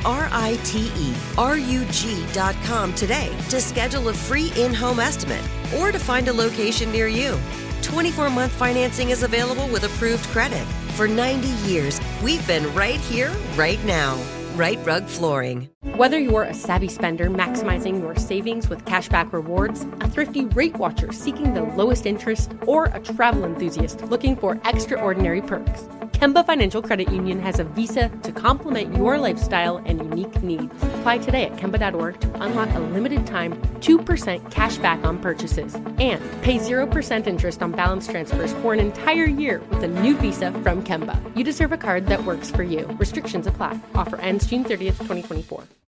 RITERUG.com today to schedule a free in-home estimate or to find a location near you. 24-month financing is available with approved credit. For 90 years, we've been right here, right now. Right Rug Flooring. Whether you're a savvy spender maximizing your savings with cashback rewards, a thrifty rate watcher seeking the lowest interest, or a travel enthusiast looking for extraordinary perks, Kemba Financial Credit Union has a visa to complement your lifestyle and unique needs. Apply today at Kemba.org to unlock a limited time 2% cash back on purchases and pay 0% interest on balance transfers for an entire year with a new visa from Kemba. You deserve a card that works for you. Restrictions apply. Offer ends June 30th, 2024.